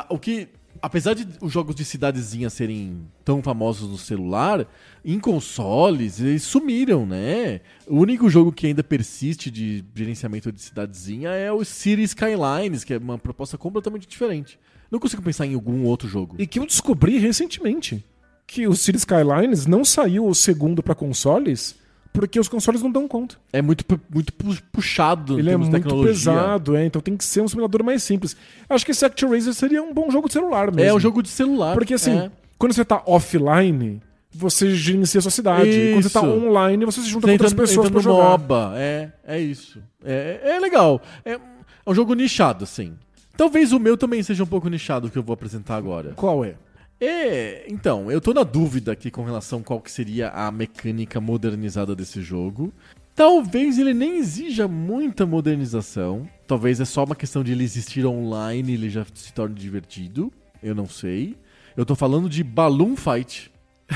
apesar de os jogos de cidadezinha serem tão famosos no celular, em consoles eles sumiram, né? O único jogo que ainda persiste de gerenciamento de cidadezinha é o Cities Skylines, que é uma proposta completamente diferente. Não consigo pensar em algum outro jogo. E que eu descobri recentemente, que o Cities Skylines não saiu o segundo para consoles porque os consoles não dão conta. É muito puxado. Ele é muito pesado, então tem que ser um simulador mais simples. Acho que esse ActRaiser seria um bom jogo de celular mesmo. É um jogo de celular. Porque assim, quando você tá offline, você gerencia a sua cidade. Isso. Quando você tá online, você se junta com outras pessoas pra jogar. MOBA. É isso. É legal. É um jogo nichado, assim. Talvez o meu também seja um pouco nichado, que eu vou apresentar agora. Qual é? Então, eu tô na dúvida aqui com relação a qual que seria a mecânica modernizada desse jogo. Talvez ele nem exija muita modernização. Talvez é só uma questão de ele existir online e ele já se torne divertido. Eu não sei. Eu tô falando de Balloon Fight.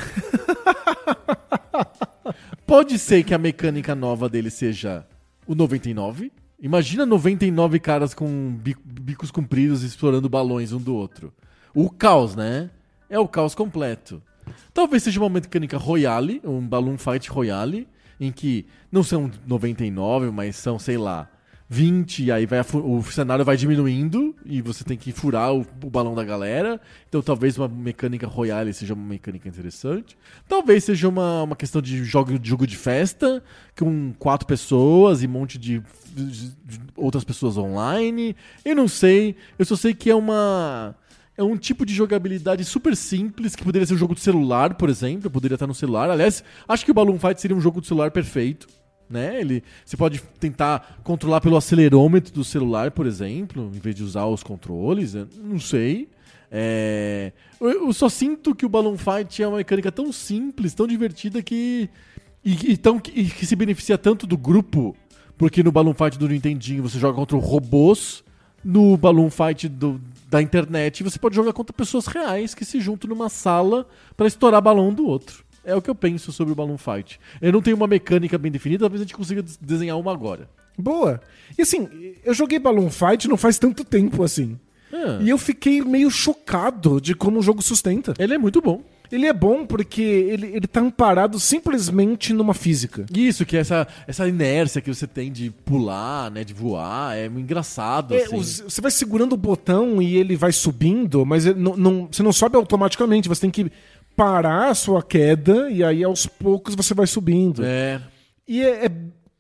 Pode ser que a mecânica nova dele seja o 99. Imagina 99 caras com bicos compridos explorando balões um do outro. O caos, né? É o caos completo. Talvez seja uma mecânica royale, um Balloon Fight royale, em que não são 99, mas são, sei lá, 20, e aí o cenário vai diminuindo e você tem que furar o balão da galera. Então talvez uma mecânica royale seja uma mecânica interessante. Talvez seja uma questão de jogo de festa, com 4 pessoas e um monte de outras pessoas online. Eu não sei, eu só sei que é um tipo de jogabilidade super simples, que poderia ser um jogo de celular, por exemplo. Poderia estar no celular. Aliás, acho que o Balloon Fight seria um jogo de celular perfeito, né? Você pode tentar controlar pelo acelerômetro do celular, por exemplo, em vez de usar os controles. Não sei. Eu só sinto que o Balloon Fight é uma mecânica tão simples, tão divertida que se beneficia tanto do grupo, porque no Balloon Fight do Nintendinho você joga contra robôs. No Balloon Fight da internet, você pode jogar contra pessoas reais que se juntam numa sala para estourar balão do outro. É o que eu penso sobre o Balloon Fight. Eu não tenho uma mecânica bem definida, talvez a gente consiga desenhar uma agora. Boa! E assim, eu joguei Balloon Fight não faz tanto tempo assim. E eu fiquei meio chocado de como o jogo sustenta. Ele é muito bom. Ele é bom porque ele tá amparado simplesmente numa física. Isso, que é essa inércia que você tem de pular, né, de voar, é engraçado, assim. Você vai segurando o botão e ele vai subindo, mas você não sobe automaticamente, você tem que parar a sua queda e aí aos poucos você vai subindo. É. E é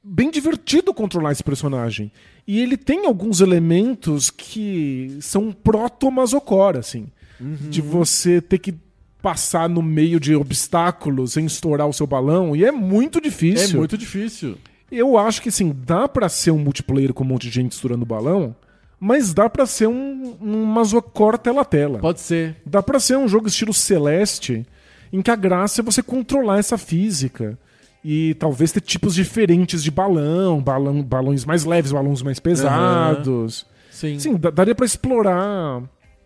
bem divertido controlar esse personagem. E ele tem alguns elementos que são proto-Mazocor, assim. De você ter que passar no meio de obstáculos sem estourar o seu balão. E é muito difícil. É muito difícil. Eu acho que, assim, dá pra ser um multiplayer com um monte de gente estourando o balão, mas dá pra ser um Mazocor tela-tela. Pode ser. Dá pra ser um jogo estilo Celeste, em que a graça é você controlar essa física. E talvez ter tipos diferentes de balões mais leves, balões mais pesados. Sim. Sim, daria pra explorar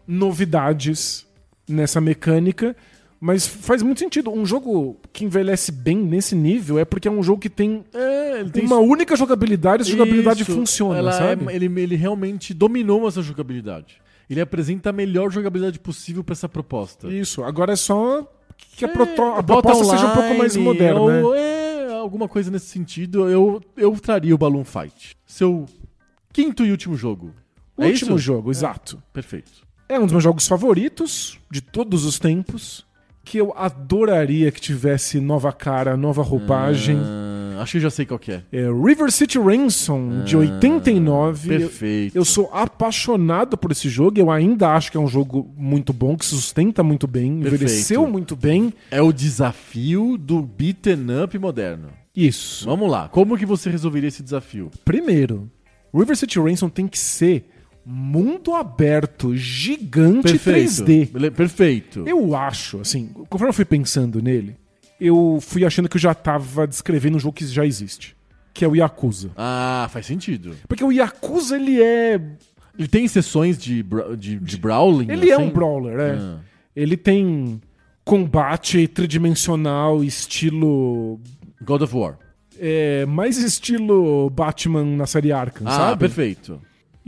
novidades nessa mecânica, mas faz muito sentido. Um jogo que envelhece bem nesse nível é porque é um jogo que tem, uma única jogabilidade, e a jogabilidade funciona, sabe? Ele realmente dominou essa jogabilidade. Ele apresenta a melhor jogabilidade possível pra essa proposta. Isso, agora é só que a proposta seja um pouco mais moderna. Alguma coisa nesse sentido, eu traria o Balloon Fight. Seu quinto e último jogo. Último jogo, exato. Perfeito. É um dos meus jogos favoritos de todos os tempos, que eu adoraria que tivesse nova cara, nova roupagem. Acho que eu já sei qual que é. É River City Ransom, de 89. Perfeito. Eu sou apaixonado por esse jogo, eu ainda acho que é um jogo muito bom, que se sustenta muito bem, envelheceu muito bem. É o desafio do beaten up moderno. Isso. Vamos lá, como que você resolveria esse desafio? Primeiro, River City Ransom tem que ser mundo aberto, gigante, 3D. Perfeito. Eu acho, assim, conforme eu fui pensando nele, eu fui achando que eu já tava descrevendo um jogo que já existe, que é o Yakuza. Ah, faz sentido. Porque o Yakuza, ele tem sessões de brawling? Ele assim? é um brawler, Ele tem combate tridimensional, estilo God of War. Mais estilo Batman na série Arkham, sabe? Perfeito.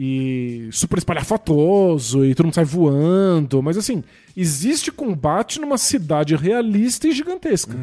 E super espalhafatoso, e todo mundo sai voando. Mas assim, existe combate numa cidade realista e gigantesca.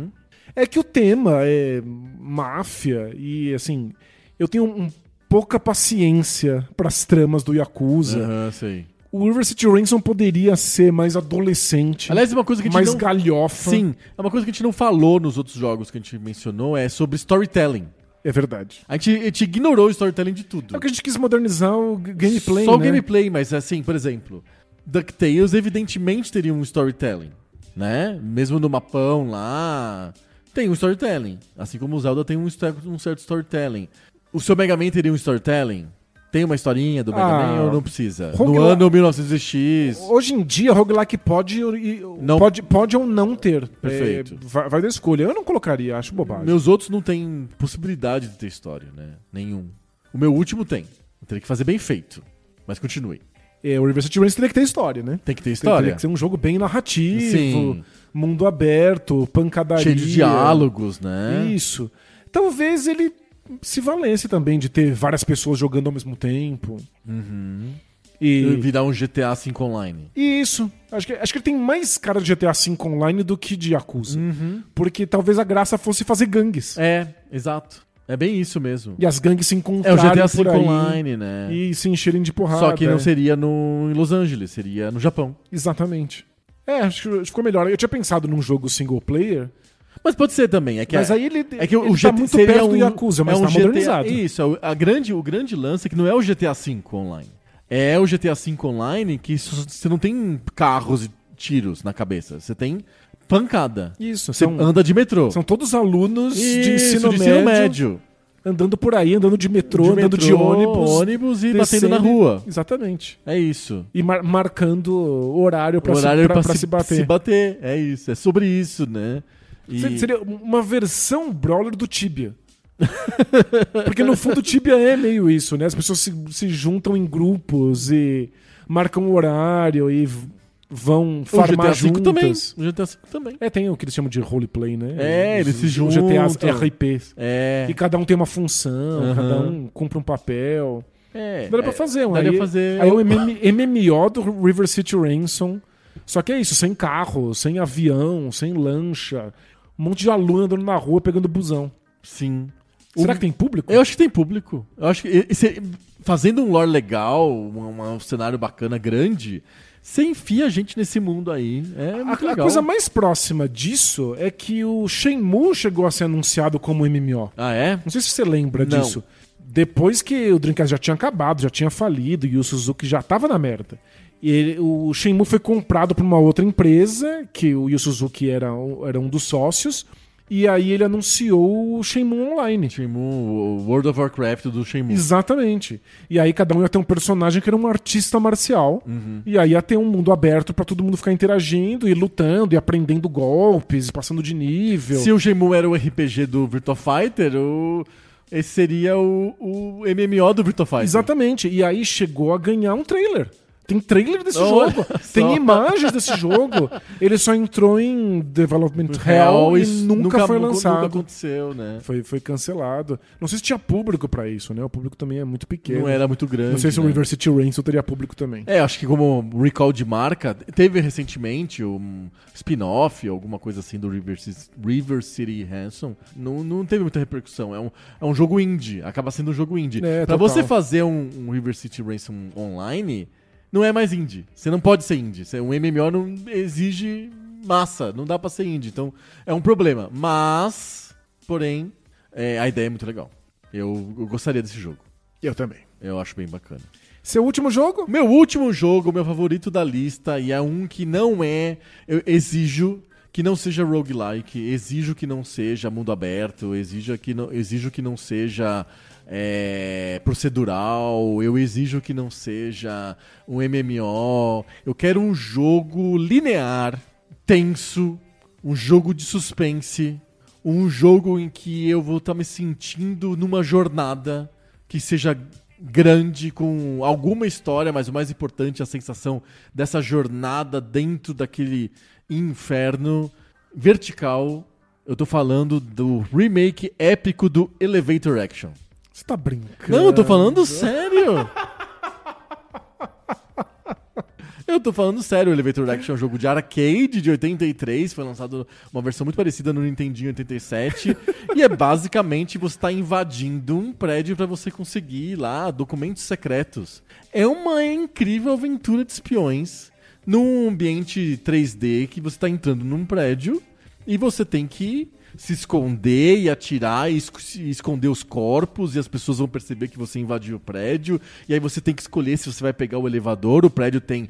É que o tema é máfia, e assim, eu tenho pouca paciência pras tramas do Yakuza. Sei. O River City Ransom poderia ser mais adolescente. Aliás, uma coisa que a gente mais galhofa. Sim, é uma coisa que a gente não falou nos outros jogos que a gente mencionou, é sobre storytelling. É verdade. A gente ignorou o storytelling de tudo. É porque a gente quis modernizar o gameplay, Só o né? gameplay, mas assim, por exemplo, DuckTales evidentemente teria um storytelling, né? Mesmo no mapão lá, tem um storytelling. Assim como o Zelda tem um certo storytelling. O seu Mega Man teria um storytelling? Tem uma historinha do Mega Man ou não precisa? No ano 1900X. Hoje em dia, roguelike pode ou não ter. Perfeito. Vai da escolha. Eu não colocaria, acho bobagem. Meus outros não têm possibilidade de ter história, né? Nenhum. O meu último tem. Eu teria que fazer bem feito. Mas continue. O River City Ransom teria que ter história, né? Tem que ter história. Teria que ser um jogo bem narrativo, Sim. Mundo aberto, pancadaria. Cheio de diálogos, né? Isso. Talvez ele se valesse também de ter várias pessoas jogando ao mesmo tempo. E virar um GTA V Online. Isso. Acho que ele tem mais cara de GTA V Online do que de Yakuza. Porque talvez a graça fosse fazer gangues. Exato. É bem isso mesmo. E as gangues se É o encontrarem GTA por V aí Online, né? e se encherem de porrada. Só que não seria em Los Angeles, seria no Japão. Exatamente. Acho que ficou melhor. Eu tinha pensado num jogo single player. Mas pode ser também. Mas aí ele o tá muito perto do Yakuza, mas tá modernizado. Isso, o grande lance é que não é o GTA V Online. É o GTA V Online que você não tem carros e tiros na cabeça. Você tem pancada. Isso. Você anda de metrô. São todos alunos de ensino médio. Andando por aí, andando de metrô, andando de ônibus e batendo na rua. Exatamente. É isso. E marcando horário pra se bater. Se bater, é isso. É sobre isso, né? Seria uma versão brawler do Tibia. Porque no fundo o Tibia é meio isso, né? As pessoas se juntam em grupos e marcam o horário e vão farmar juntas. O GTA V também. Tem o que eles chamam de roleplay, né? Eles se juntam. O GTA RPs. E cada um tem uma função, cada um cumpre um papel. Daria pra fazer. Aí o MMO do River City Ransom. Só que é isso, sem carro, sem avião, sem lancha. Um monte de aluno andando na rua pegando busão. Sim. Será que tem público? Eu acho que tem público. Eu acho que fazendo um lore legal, um cenário bacana, grande, Você enfia a gente nesse mundo aí. É muito legal. A coisa mais próxima disso é que o Shenmue chegou a ser anunciado como MMO. Ah, é? Não sei se você lembra disso. Depois que o Dreamcast já tinha acabado, já tinha falido e o Suzuki já tava na merda. E o Shenmue foi comprado por uma outra empresa, que o Yu Suzuki era um dos sócios, e aí ele anunciou o Shenmue Online. Shenmue, World of Warcraft do Shenmue. Exatamente. E aí cada um ia ter um personagem que era um artista marcial, e aí ia ter um mundo aberto pra todo mundo ficar interagindo e lutando e aprendendo golpes, e passando de nível. Se o Shenmue era o RPG do Virtua Fighter, esse seria o MMO do Virtua Fighter. Exatamente. E aí chegou a ganhar um trailer. Tem trailer desse jogo, tem imagens desse jogo. Ele só entrou em Development Hell e nunca foi lançado. Nunca aconteceu, né? Foi cancelado. Não sei se tinha público pra isso, né? O público também é muito pequeno. Não era muito grande. Não sei se o River City Ransom teria público também. Acho que como recall de marca, teve recentemente um spin-off, alguma coisa assim do River City Ransom. Não teve muita repercussão. É um jogo indie, acaba sendo um jogo indie. Pra você fazer um River City Ransom online, não é mais indie. Você não pode ser indie. Um MMO não exige massa. Não dá pra ser indie. Então, é um problema. Mas, porém, a ideia é muito legal. Eu gostaria desse jogo. Eu também. Eu acho bem bacana. Seu último jogo? Meu último jogo, meu favorito da lista. E é um que não é... Eu exijo que não seja roguelike. Exijo que não seja mundo aberto. Exijo que não seja... procedural, eu exijo que não seja um MMO, eu quero um jogo linear, tenso, um jogo de suspense, um jogo em que eu vou estar me sentindo numa jornada que seja grande, com alguma história, mas o mais importante é a sensação dessa jornada dentro daquele inferno vertical. Eu tô falando do remake épico do Elevator Action. Você tá brincando? Não, eu tô falando sério. O Elevator Action é um jogo de arcade de 83, foi lançado uma versão muito parecida no Nintendinho 87, e é basicamente você tá invadindo um prédio pra você conseguir lá documentos secretos. É uma incrível aventura de espiões num ambiente 3D que você tá entrando num prédio e você tem que se esconder e atirar e esconder os corpos, e as pessoas vão perceber que você invadiu o prédio, e aí você tem que escolher se você vai pegar o elevador. O prédio tem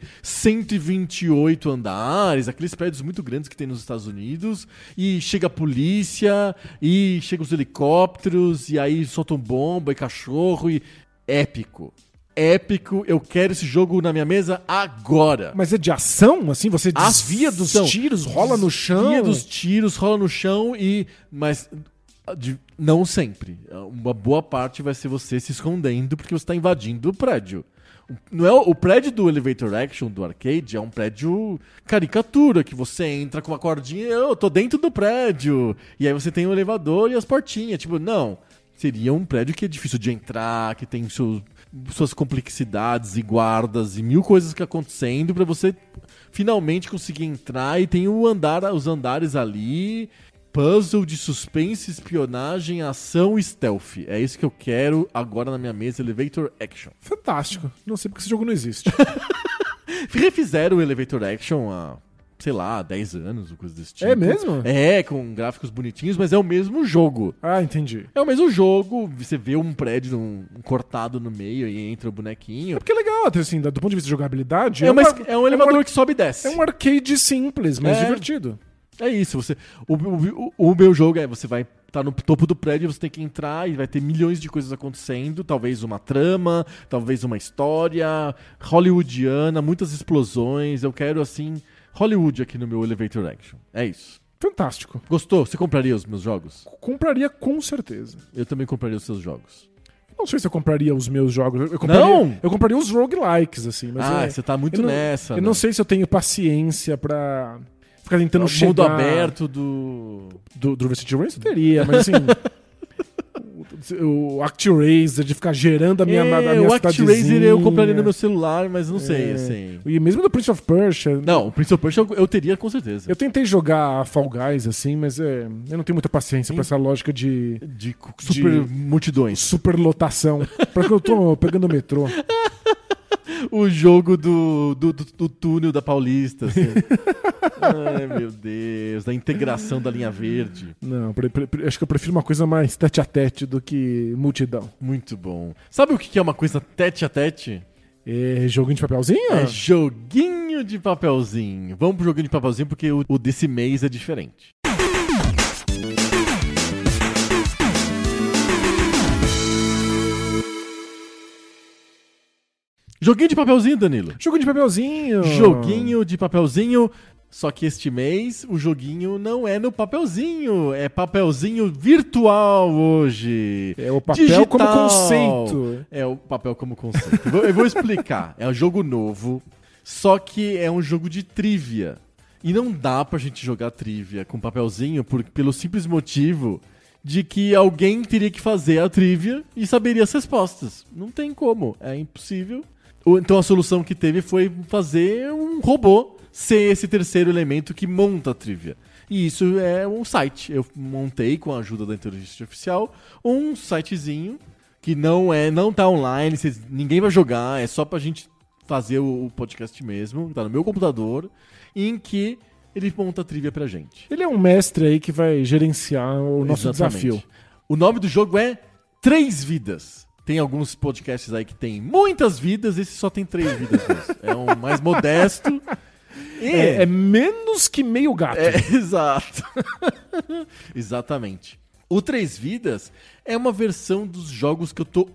128 andares, aqueles prédios muito grandes que tem nos Estados Unidos, e chega a polícia, e chegam os helicópteros, e aí soltam bomba e cachorro, e épico. Eu quero esse jogo na minha mesa agora. Mas é de ação? Assim, você desvia dos tiros, rola no chão? Desvia dos tiros, rola no chão mas não sempre. Uma boa parte vai ser você se escondendo porque você está invadindo o prédio. Não é o prédio do Elevator Action do arcade, é um prédio caricatura, que você entra com uma cordinha e eu tô dentro do prédio. E aí você tem o elevador e as portinhas. Tipo, não. Seria um prédio que é difícil de entrar, que tem suas complexidades e guardas e mil coisas que acontecendo pra você finalmente conseguir entrar, e tem os andares ali, puzzle de suspense, espionagem, ação e stealth. É isso que eu quero agora na minha mesa, Elevator Action. Fantástico. Não sei porque esse jogo não existe. Refizeram o Elevator Action há, sei lá, 10 anos, ou coisa desse tipo. É mesmo? Com gráficos bonitinhos, mas é o mesmo jogo. Ah, entendi. É o mesmo jogo, você vê um prédio cortado no meio e entra o bonequinho. É porque é legal, assim, do ponto de vista de jogabilidade. É um elevador que sobe e desce. É um arcade simples, mas divertido. É isso, o meu jogo você vai estar no topo do prédio, você tem que entrar e vai ter milhões de coisas acontecendo, talvez uma trama, talvez uma história hollywoodiana, muitas explosões. Eu quero, assim, Hollywood aqui no meu Elevator Action. É isso. Fantástico. Gostou? Você compraria os meus jogos? Compraria com certeza. Eu também compraria os seus jogos. Não sei se eu compraria os meus jogos. Não? Eu compraria os roguelikes, assim. Mas você tá muito nessa. Eu não sei se eu tenho paciência pra ficar tentando chegar... mundo aberto do River City Ransom eu teria, mas assim... o ActRaiser, de ficar gerando a minha cidadezinha. O ActRaiser eu compraria no meu celular, mas não sei, assim. E mesmo do Prince of Persia... Não, o Prince of Persia eu teria com certeza. Eu tentei jogar Fall Guys, assim, mas eu não tenho muita paciência pra essa lógica de super multidões. Superlotação. Porque eu tô pegando o metrô. O jogo do túnel da Paulista. Assim. Ai, meu Deus. Da integração da linha verde. Não, acho que eu prefiro uma coisa mais tete a tete do que multidão. Muito bom. Sabe o que é uma coisa tete a tete? É joguinho de papelzinho? É joguinho de papelzinho. Vamos pro joguinho de papelzinho porque o desse mês é diferente. Joguinho de papelzinho, Danilo. Joguinho de papelzinho. Joguinho de papelzinho. Só que este mês o joguinho não é no papelzinho. É papelzinho virtual hoje. É o papel digital. Como conceito. É o papel como conceito. Eu vou explicar. É um jogo novo. Só que é um jogo de trivia. E não dá pra gente jogar trivia com papelzinho pelo simples motivo de que alguém teria que fazer a trivia e saberia as respostas. Não tem como. É impossível. Então a solução que teve foi fazer um robô ser esse terceiro elemento que monta a trivia. E isso é um site. Eu montei com a ajuda da inteligência artificial um sitezinho que não tá online, ninguém vai jogar, é só pra gente fazer o podcast mesmo, tá no meu computador, em que ele monta a trivia pra gente. Ele é um mestre aí que vai gerenciar o nosso desafio. O nome do jogo é 3 Vidas. Tem alguns podcasts aí que tem muitas vidas, esse só tem 3 vidas mesmo. É um mais modesto. É menos que meio gato. Exato. Exatamente. O 3 Vidas é uma versão dos jogos que eu tô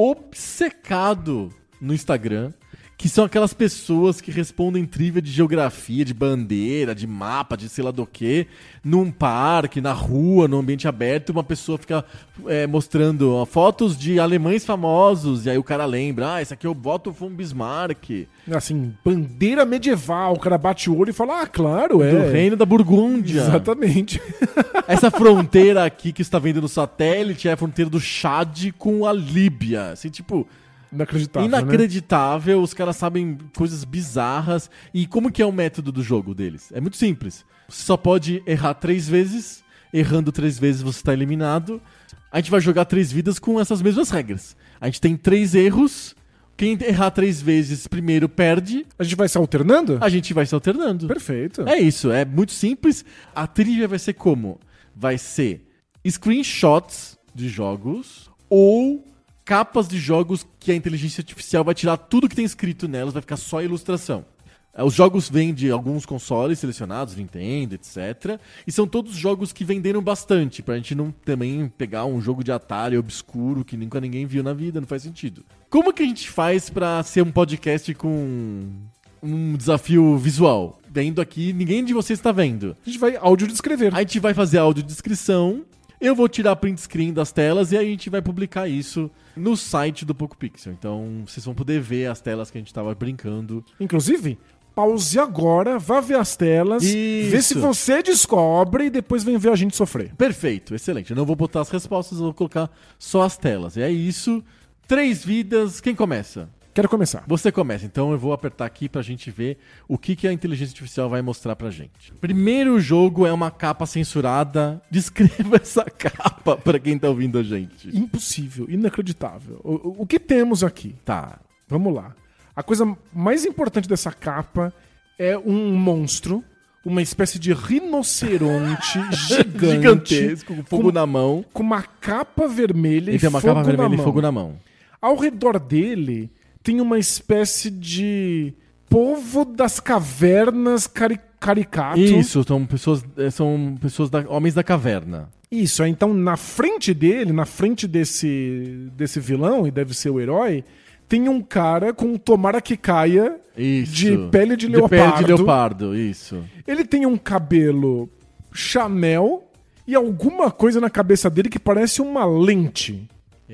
obcecado no Instagram, que são aquelas pessoas que respondem trivia de geografia, de bandeira, de mapa, de sei lá do que, num parque, na rua, num ambiente aberto, uma pessoa fica mostrando fotos de alemães famosos, e aí o cara lembra, esse aqui é o Otto von Bismarck. Assim, bandeira medieval, o cara bate o olho e fala, claro, é. Do reino da Burgúndia. Exatamente. Essa fronteira aqui que você tá vendo no satélite é a fronteira do Chad com a Líbia. Assim, tipo... Inacreditável, né? Os caras sabem coisas bizarras. E como que é o método do jogo deles? É muito simples. Você só pode errar 3 vezes. Errando 3 vezes você está eliminado. A gente vai jogar 3 vidas com essas mesmas regras. A gente tem 3 erros. Quem errar 3 vezes primeiro perde. A gente vai se alternando? A gente vai se alternando. Perfeito. É isso, é muito simples. A trivia vai ser como? Vai ser screenshots de jogos ou capas de jogos que a inteligência artificial vai tirar tudo que tem escrito nelas, vai ficar só a ilustração. Os jogos vêm de alguns consoles selecionados, Nintendo, etc. E são todos jogos que venderam bastante, pra gente não também pegar um jogo de Atari obscuro que nunca ninguém viu na vida, não faz sentido. Como que a gente faz pra ser um podcast com um desafio visual? Vendo aqui, ninguém de vocês está vendo. A gente vai audiodescrever. A gente vai fazer audiodescrição. Eu vou tirar print screen das telas e aí a gente vai publicar isso no site do Poco Pixel. Então, vocês vão poder ver as telas que a gente estava brincando. Inclusive, pause agora, vá ver as telas, vê se você descobre e depois vem ver a gente sofrer. Perfeito, excelente. Eu não vou botar as respostas, eu vou colocar só as telas. E é isso. 3 vidas. Quem começa? Quero começar. Você começa, então eu vou apertar aqui pra gente ver o que a inteligência artificial vai mostrar pra gente. Primeiro jogo é uma capa censurada. Descreva essa capa pra quem tá ouvindo a gente. Impossível, inacreditável. O que temos aqui? Tá. Vamos lá. A coisa mais importante dessa capa é um monstro, uma espécie de rinoceronte gigantesco, com fogo na mão. Com uma capa vermelha e fogo na mão. Ele tem uma capa vermelha e fogo na mão. Ao redor dele tem uma espécie de povo das cavernas caricato. Isso, são pessoas homens da caverna. Isso, então na frente dele, na frente desse vilão, e deve ser o herói, tem um cara com um tomara que caia de pele de leopardo. De pele de leopardo, isso. Ele tem um cabelo Chanel e alguma coisa na cabeça dele que parece uma lente.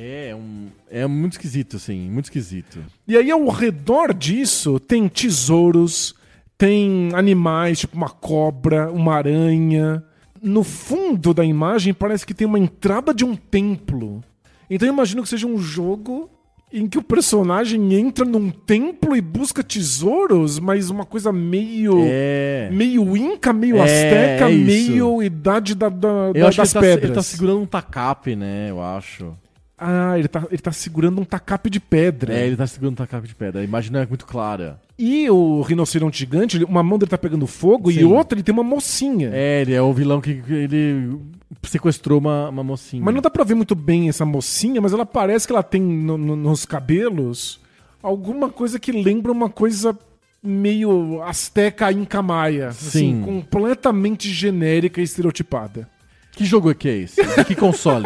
É muito esquisito, assim, muito esquisito. E aí, ao redor disso, tem tesouros, tem animais, tipo uma cobra, uma aranha. No fundo da imagem, parece que tem uma entrada de um templo. Então, eu imagino que seja um jogo em que o personagem entra num templo e busca tesouros, mas uma coisa meio inca, meio asteca, meio idade das pedras. Ele tá segurando um tacape, né, eu acho. Ah, ele tá segurando um tacape de pedra. É, ele tá segurando um tacape de pedra. A imagem não é muito clara. E o rinoceronte gigante, uma mão dele tá pegando fogo e outra ele tem uma mocinha. É, ele é o vilão que ele sequestrou uma mocinha. Mas não dá pra ver muito bem essa mocinha, mas ela parece que ela tem nos cabelos alguma coisa que lembra uma coisa meio asteca inca maia. Sim. Assim, completamente genérica e estereotipada. Que jogo é que é esse? De que console?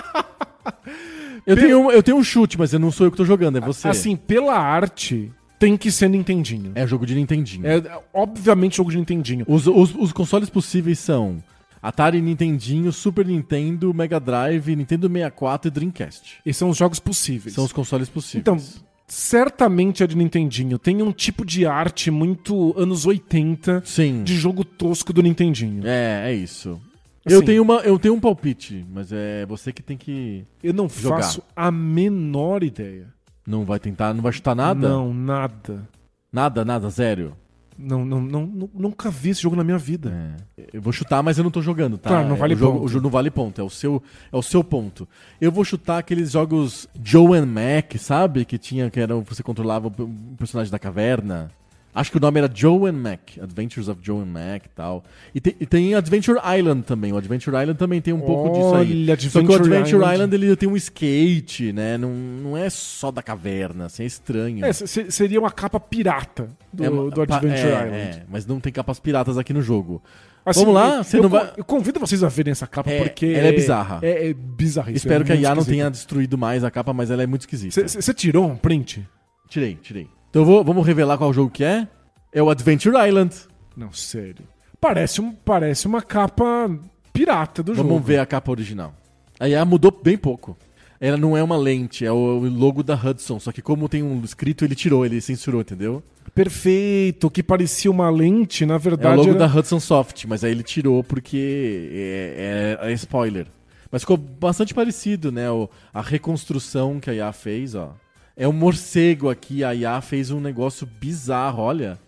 Eu tenho um chute, mas não sou eu que tô jogando, é você. Assim, pela arte, tem que ser Nintendinho. É jogo de Nintendinho. É obviamente jogo de Nintendinho. Os consoles possíveis são Atari, Nintendinho, Super Nintendo, Mega Drive, Nintendo 64 e Dreamcast. Esses são os jogos possíveis. São os consoles possíveis. Então, certamente é de Nintendinho. Tem um tipo de arte muito anos 80 Sim. de jogo tosco do Nintendinho. É isso. Assim, eu tenho um palpite, mas é você que tem que eu não jogar. faço a menor ideia. Não vai tentar, não vai chutar nada? Não, nada. Nada, zero? Não, nunca vi esse jogo na minha vida. Eu vou chutar, mas eu não tô jogando, tá? Claro, não vale ponto. O jogo não vale ponto, é o seu ponto. Eu vou chutar aqueles jogos Joe and Mac, sabe? Que você controlava o personagem da caverna. Acho que o nome era Joe and Mac, Adventures of Joe and Mac e tal. E tem Adventure Island também. O Adventure Island também tem um pouco disso aí. Só que o Adventure Island ele tem um skate, né? Não é só da caverna, assim, é estranho. Seria uma capa pirata do Adventure Island. Mas não tem capas piratas aqui no jogo. Assim, vamos lá? Eu convido vocês a verem essa capa porque... Ela é bizarra. É bizarríssima. Espero que a IA não tenha destruído mais a capa, mas ela é muito esquisita. Você tirou um print? Tirei. Então vamos revelar qual jogo que é? É o Adventure Island. Não, sério. Parece uma capa pirata do jogo. Vamos ver a capa original. A IA mudou bem pouco. Ela não é uma lente, é o logo da Hudson. Só que como tem um escrito, ele censurou, entendeu? Perfeito. O que parecia uma lente, na verdade... É o logo da Hudson Soft, mas aí ele tirou porque é spoiler. Mas ficou bastante parecido, né? A reconstrução que a IA fez, ó. É um morcego aqui, a IA fez um negócio bizarro, olha.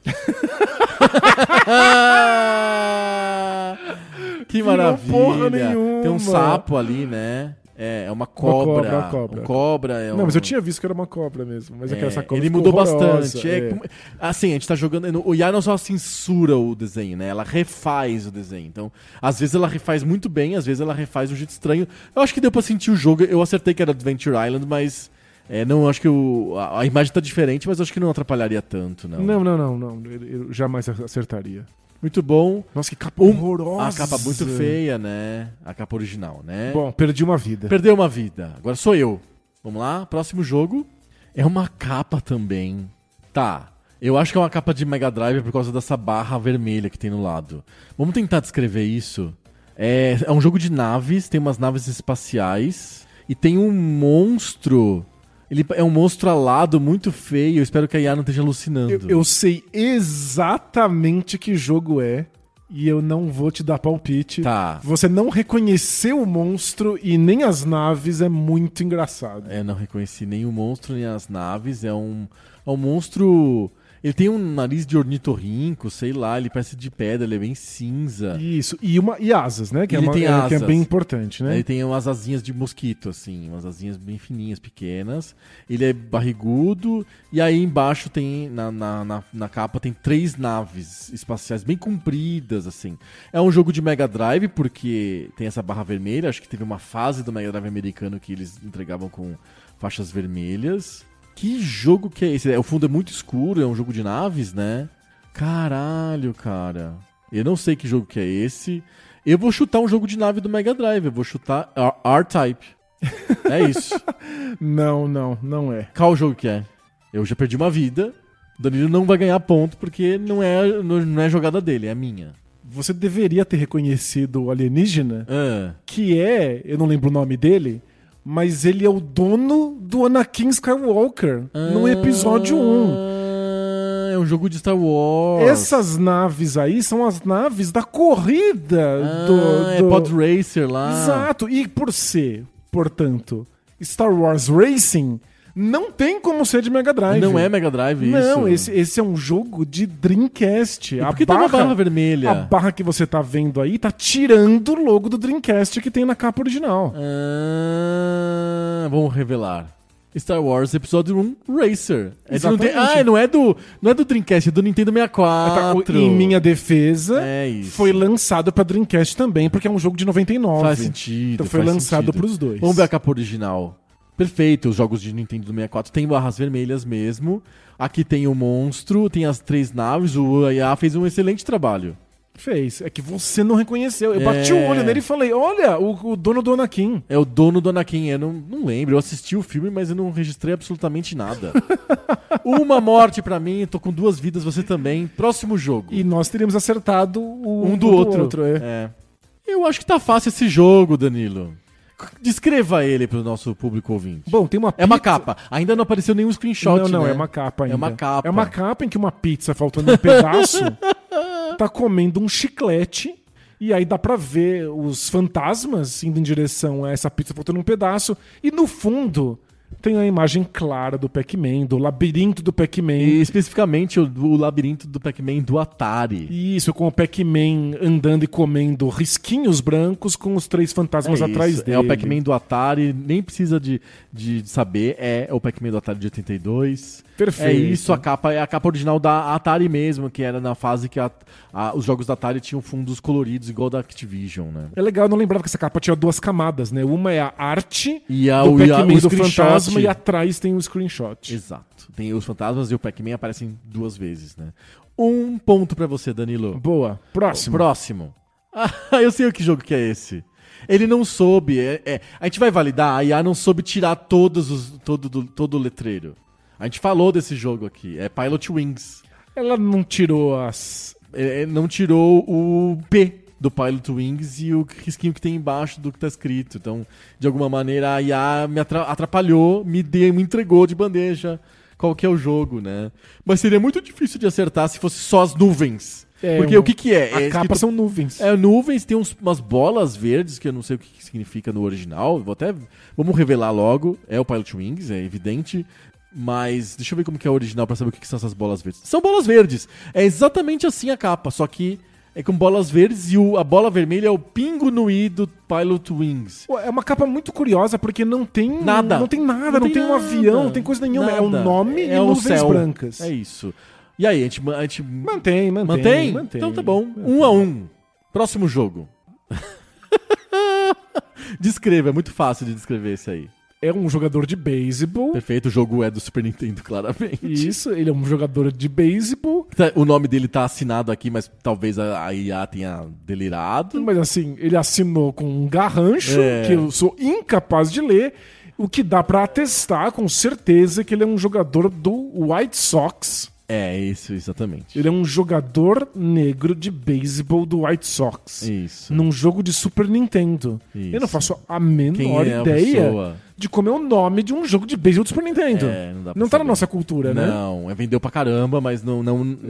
Que maravilha. Porra nenhuma. Tem um sapo ali, né? É uma cobra. Uma cobra. Cobra é Não, mas eu tinha visto que era uma cobra mesmo. Mas essa cobra ele mudou horrorosa. bastante. Assim, a gente tá jogando... O IA não só censura o desenho, né? Ela refaz o desenho. Então, às vezes ela refaz muito bem, às vezes ela refaz de um jeito estranho. Eu acho que deu pra sentir o jogo. Eu acertei que era Adventure Island, mas... não, acho que a imagem tá diferente, mas acho que não atrapalharia tanto, não. Não. Eu jamais acertaria. Muito bom. Nossa, que capa horrorosa. A capa muito feia, né? A capa original, né? Bom, perdi uma vida. Perdeu uma vida. Agora sou eu. Vamos lá, próximo jogo. É uma capa também. Tá. Eu acho que é uma capa de Mega Drive por causa dessa barra vermelha que tem no lado. Vamos tentar descrever isso. É um jogo de naves, tem umas naves espaciais e tem um monstro... Ele é um monstro alado, muito feio. Eu espero que a IA não esteja alucinando. Eu sei exatamente que jogo é. E eu não vou te dar palpite. Tá. Você não reconheceu o monstro e nem as naves é muito engraçado. Não reconheci nem o monstro, nem as naves. É um monstro... Ele tem um nariz de ornitorrinco, sei lá, ele parece de pedra, ele é bem cinza. Isso, e asas, né? Que tem asas. Que é bem importante, né? Ele tem umas asinhas de mosquito, assim, umas asinhas bem fininhas, pequenas. Ele é barrigudo, e aí embaixo tem, na capa, tem 3 naves espaciais bem compridas, assim. É um jogo de Mega Drive, porque tem essa barra vermelha, acho que teve uma fase do Mega Drive americano que eles entregavam com faixas vermelhas. Que jogo que é esse? O fundo é muito escuro, é um jogo de naves, né? Caralho, cara. Eu não sei que jogo que é esse. Eu vou chutar um jogo de nave do Mega Drive. Eu vou chutar R-Type. É isso. Não é. Qual jogo que é? Eu já perdi uma vida. O Danilo não vai ganhar ponto porque não é jogada dele, é a minha. Você deveria ter reconhecido o alienígena, que eu não lembro o nome dele... Mas ele é o dono do Anakin Skywalker no episódio 1. É um jogo de Star Wars. Essas naves aí são as naves da corrida É Pod Racer lá. Exato. E portanto, Star Wars Racing, Não tem como ser de Mega Drive. Não é Mega Drive isso? Não, esse é um jogo de Dreamcast. E por que tem uma barra vermelha? A barra que você tá vendo aí tá tirando o logo do Dreamcast que tem na capa original. Vamos revelar. Star Wars Episódio 1 Racer. Exatamente. Não é do Dreamcast, é do Nintendo 64. Em minha defesa, isso. foi lançado pra Dreamcast também, porque é um jogo de 99. Faz sentido. Então foi lançado pros dois. Vamos ver a capa original. Perfeito, os jogos de Nintendo 64 tem barras vermelhas mesmo. Aqui tem o monstro, tem as 3 naves. O IA fez um excelente trabalho. Fez. É que você não reconheceu. Eu bati o olho nele e falei, olha, o dono do Anakin. É o dono do Anakin. Eu não lembro. Eu assisti o filme, mas eu não registrei absolutamente nada. Uma morte pra mim. Tô com 2 vidas, você também. Próximo jogo. E nós teríamos acertado um do outro. Eu acho que tá fácil esse jogo, Danilo. Descreva ele pro nosso público ouvinte. Bom, tem uma pizza... É uma capa. Ainda não apareceu nenhum screenshot, Não, né? é uma capa ainda. É uma capa. É uma capa em que uma pizza faltando um pedaço tá comendo um chiclete e aí dá pra ver os fantasmas indo em direção a essa pizza faltando um pedaço e no fundo tem a imagem clara do Pac-Man, do labirinto do Pac-Man. E especificamente o labirinto do Pac-Man do Atari. Isso, com o Pac-Man andando e comendo risquinhos brancos com os 3 fantasmas atrás dele. É o Pac-Man do Atari, nem precisa de saber, é o Pac-Man do Atari de 82. Perfeito. É isso, é a capa original da Atari mesmo, que era na fase que os jogos da Atari tinham fundos coloridos, igual da Activision, né? É legal, eu não lembrava que essa capa tinha 2 camadas, né? Uma é a arte do Pac-Man do fantasma e atrás tem o screenshot. Exato. Tem os fantasmas e o Pac-Man aparecem 2 vezes, né? 1 ponto pra você, Danilo. Boa. Próximo. Eu sei que jogo que é esse. Ele não soube. A gente vai validar, a IA não soube tirar todo o letreiro. A gente falou desse jogo aqui. É Pilot Wings. Ela não tirou não tirou o P do Pilot Wings e o risquinho que tem embaixo do que tá escrito. Então, de alguma maneira, a IA me atrapalhou, me entregou de bandeja qual que é o jogo, né? Mas seria muito difícil de acertar se fosse só as nuvens. Porque o que é? A capa são nuvens. Nuvens, tem umas bolas verdes, que eu não sei o que significa no original. Vamos revelar logo. É o Pilot Wings, é evidente. Mas deixa eu ver como que é o original pra saber o que são essas bolas verdes. São bolas verdes. É exatamente assim a capa, só que é com bolas verdes e a bola vermelha é o pingo no i do Pilot Wings. É uma capa muito curiosa porque não tem nada. Não tem um avião, não tem coisa nenhuma. Nada. É um nome e nuvens brancas. É isso. E aí, a gente... Mantém. Então tá bom. 1-1. Próximo jogo. Descreva, é muito fácil de descrever esse aí. É um jogador de beisebol. Perfeito, o jogo é do Super Nintendo, claramente. Isso, ele é um jogador de beisebol. O nome dele tá assinado aqui, mas talvez a IA tenha delirado. Mas assim, ele assinou com um garrancho, que eu sou incapaz de ler, o que dá pra atestar com certeza que ele é um jogador do White Sox. É, isso, exatamente. Ele é um jogador negro de beisebol do White Sox. Isso. Num jogo de Super Nintendo. Isso. Eu não faço a menor ideia de como é o nome de um jogo de beisebol do Super Nintendo. Não dá pra não tá na nossa cultura, né? Não, vendeu pra caramba, mas não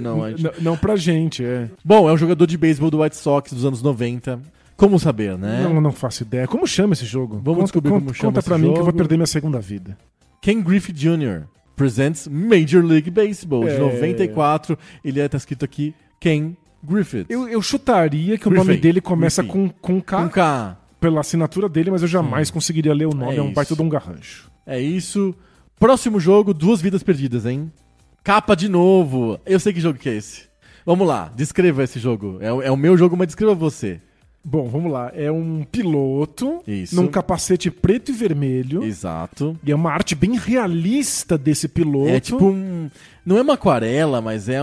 não pra gente, Bom, é um jogador de beisebol do White Sox dos anos 90. Como saber, né? Não faço ideia. Como chama esse jogo? Vamos descobrir como chama Conta pra mim que eu vou perder minha segunda vida. Ken Griffey Jr. presents Major League Baseball, de 94. Ele tá escrito aqui Ken Griffith. Eu chutaria que o nome dele começa com K. Com K. Pela assinatura dele, mas eu jamais conseguiria ler o nome. É um baita de um garrancho. É isso. Próximo jogo, 2 vidas perdidas, hein? Capa de novo. Eu sei que jogo que é esse. Vamos lá, descreva esse jogo. É o meu jogo, mas descreva você. Bom, vamos lá. É um piloto Isso. num capacete preto e vermelho. Exato. E é uma arte bem realista desse piloto. É tipo não é uma aquarela, mas é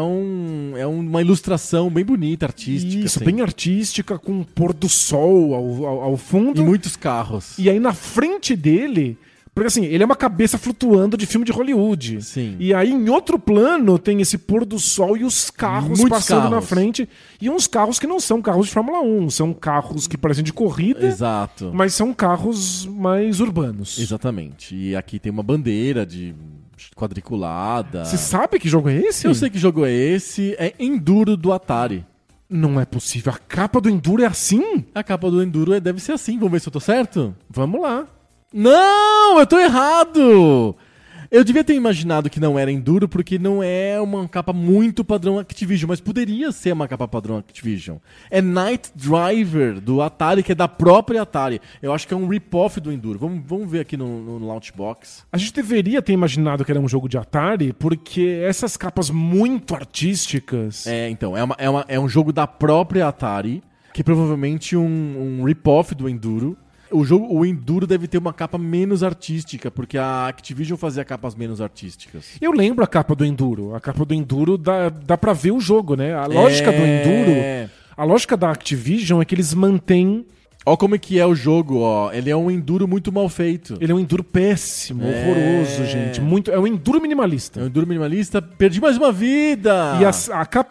uma ilustração bem bonita, artística. Isso, assim. bem artística, com um pôr do sol ao fundo. E muitos carros. E aí na frente dele... Porque assim, ele é uma cabeça flutuando de filme de Hollywood. Sim. E aí em outro plano tem esse pôr do sol e os carros Muitos passando carros na frente. E uns carros que não são carros de Fórmula 1. São carros que parecem de corrida. Exato. Mas são carros mais urbanos. Exatamente. E aqui tem uma bandeira de quadriculada. Você sabe que jogo é esse? Eu sei que jogo é esse. É Enduro do Atari. Não é possível. A capa do Enduro é assim? A capa do Enduro deve ser assim. Vamos ver se eu tô certo? Vamos lá. Não, eu tô errado! Eu devia ter imaginado que não era Enduro, porque não é uma capa muito padrão Activision, mas poderia ser uma capa padrão Activision. É Night Driver, do Atari, que é da própria Atari. Eu acho que é um rip-off do Enduro. Vamos ver aqui no Launchbox. A gente deveria ter imaginado que era um jogo de Atari, porque essas capas muito artísticas... Então, é um jogo da própria Atari, que é provavelmente um rip-off do Enduro. O Enduro deve ter uma capa menos artística, porque a Activision fazia capas menos artísticas. Eu lembro a capa do Enduro. A capa do Enduro dá pra ver o jogo, né? A lógica do Enduro... A lógica da Activision é que eles mantêm... Ó como é que é o jogo, ó. Ele é um Enduro muito mal feito. Ele é um Enduro péssimo, horroroso, gente. É um Enduro minimalista. É um Enduro minimalista. Perdi mais uma vida! E a capa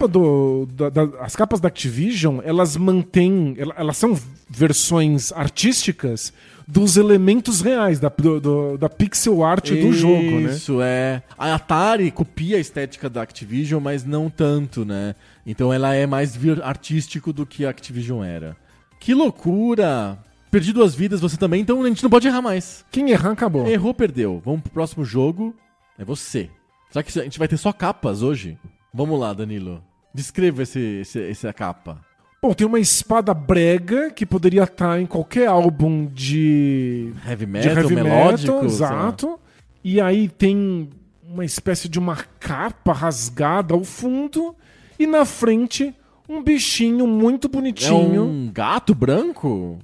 as capas da Activision, elas mantêm... Elas são versões artísticas dos elementos reais, da pixel art do jogo, né? Isso, é. A Atari copia a estética da Activision, mas não tanto, né? Então ela é mais artístico do que a Activision era. Que loucura! Perdi 2 vidas, você também, então a gente não pode errar mais. Quem errar, acabou. Errou, perdeu. Vamos pro próximo jogo. É você. Será que a gente vai ter só capas hoje? Vamos lá, Danilo. Descreva essa capa. Bom, tem uma espada brega que poderia estar em qualquer álbum de heavy melódico. Exato. E aí tem uma espécie de uma capa rasgada ao fundo e na frente... um bichinho muito bonitinho. É um gato branco?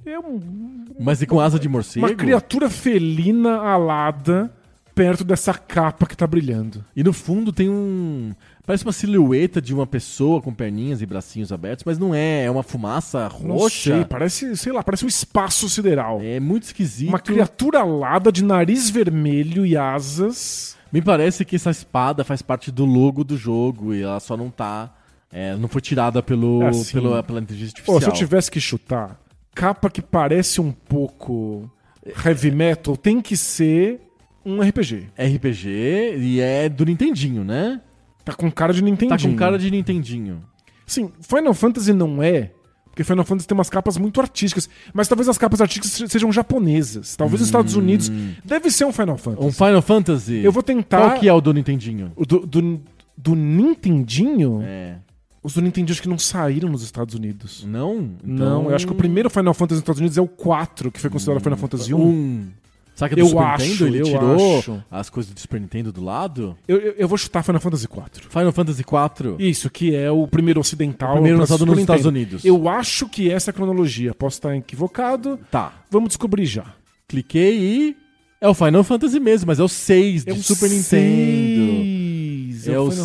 Mas e com asa de morcego? Uma criatura felina alada perto dessa capa que tá brilhando. E no fundo tem parece uma silhueta de uma pessoa com perninhas e bracinhos abertos, mas não é. É uma fumaça roxa. Não sei, parece um espaço sideral. É muito esquisito. Uma criatura alada de nariz vermelho e asas. Me parece que essa espada faz parte do logo do jogo e ela só não tá... não foi tirada pela inteligência artificial. Se eu tivesse que chutar, capa que parece um pouco heavy metal tem que ser um RPG. RPG e é do Nintendinho, né? Tá com cara de Nintendinho. Tá com cara de Nintendinho. Sim, Final Fantasy não é, porque Final Fantasy tem umas capas muito artísticas, mas talvez as capas artísticas sejam japonesas. Talvez os Estados Unidos deve ser um Final Fantasy. Um Final Fantasy? Eu vou tentar... Qual que é o do Nintendinho? O do Nintendinho? Os do Nintendo acho que não saíram nos Estados Unidos. Não? Não, eu acho que o primeiro Final Fantasy nos Estados Unidos é o 4, que foi considerado Final Fantasy 1. Será que é do Super Nintendo? Ele tirou as coisas do Super Nintendo do lado? Eu vou chutar Final Fantasy 4. Final Fantasy 4? Isso, que é o primeiro ocidental. O primeiro lançado nos Estados Unidos. Eu acho que essa é a cronologia. Posso estar equivocado. Tá. Vamos descobrir já. Cliquei e... é o Final Fantasy mesmo, mas é o 6 de Super Nintendo. É o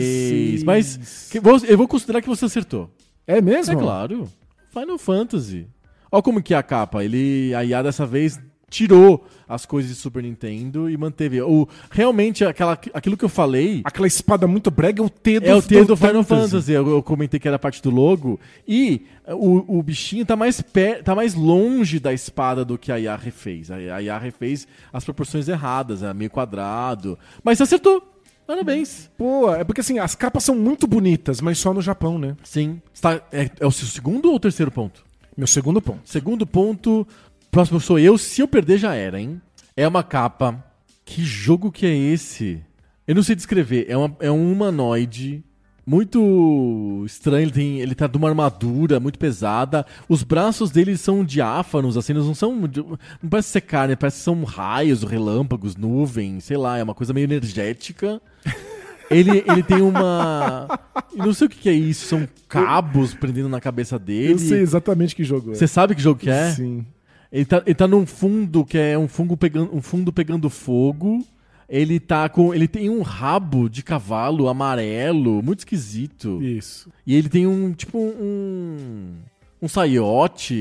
6. Mas eu vou considerar que você acertou. É mesmo? É claro. Final Fantasy. Olha como que é a capa. A IA dessa vez tirou as coisas de Super Nintendo e manteve. Realmente, aquilo que eu falei... aquela espada muito brega é o T do Final Fantasy. Eu comentei que era parte do logo. E o bichinho tá mais longe da espada do que a IA refez. A IA refez as proporções erradas. É meio quadrado. Mas você acertou. Parabéns. Pô, é porque assim, as capas são muito bonitas, mas só no Japão, né? Sim. É o seu segundo ou terceiro ponto? Meu segundo ponto. Segundo ponto, próximo sou eu. Se eu perder, já era, hein? É uma capa. Que jogo que é esse? Eu não sei descrever. É um humanoide muito estranho. Ele tá de uma armadura muito pesada. Os braços dele são diáfanos, assim, não são... não parece ser carne, parece que são raios, relâmpagos, nuvens, sei lá, é uma coisa meio energética. Ele tem uma... eu não sei o que é isso, são cabos prendendo na cabeça dele. Eu sei exatamente que jogo é. Você sabe que jogo que é? Sim. Ele tá num fundo que é um fundo pegando fogo. Ele tem um rabo de cavalo amarelo, muito esquisito. Isso. E ele tem um saiote,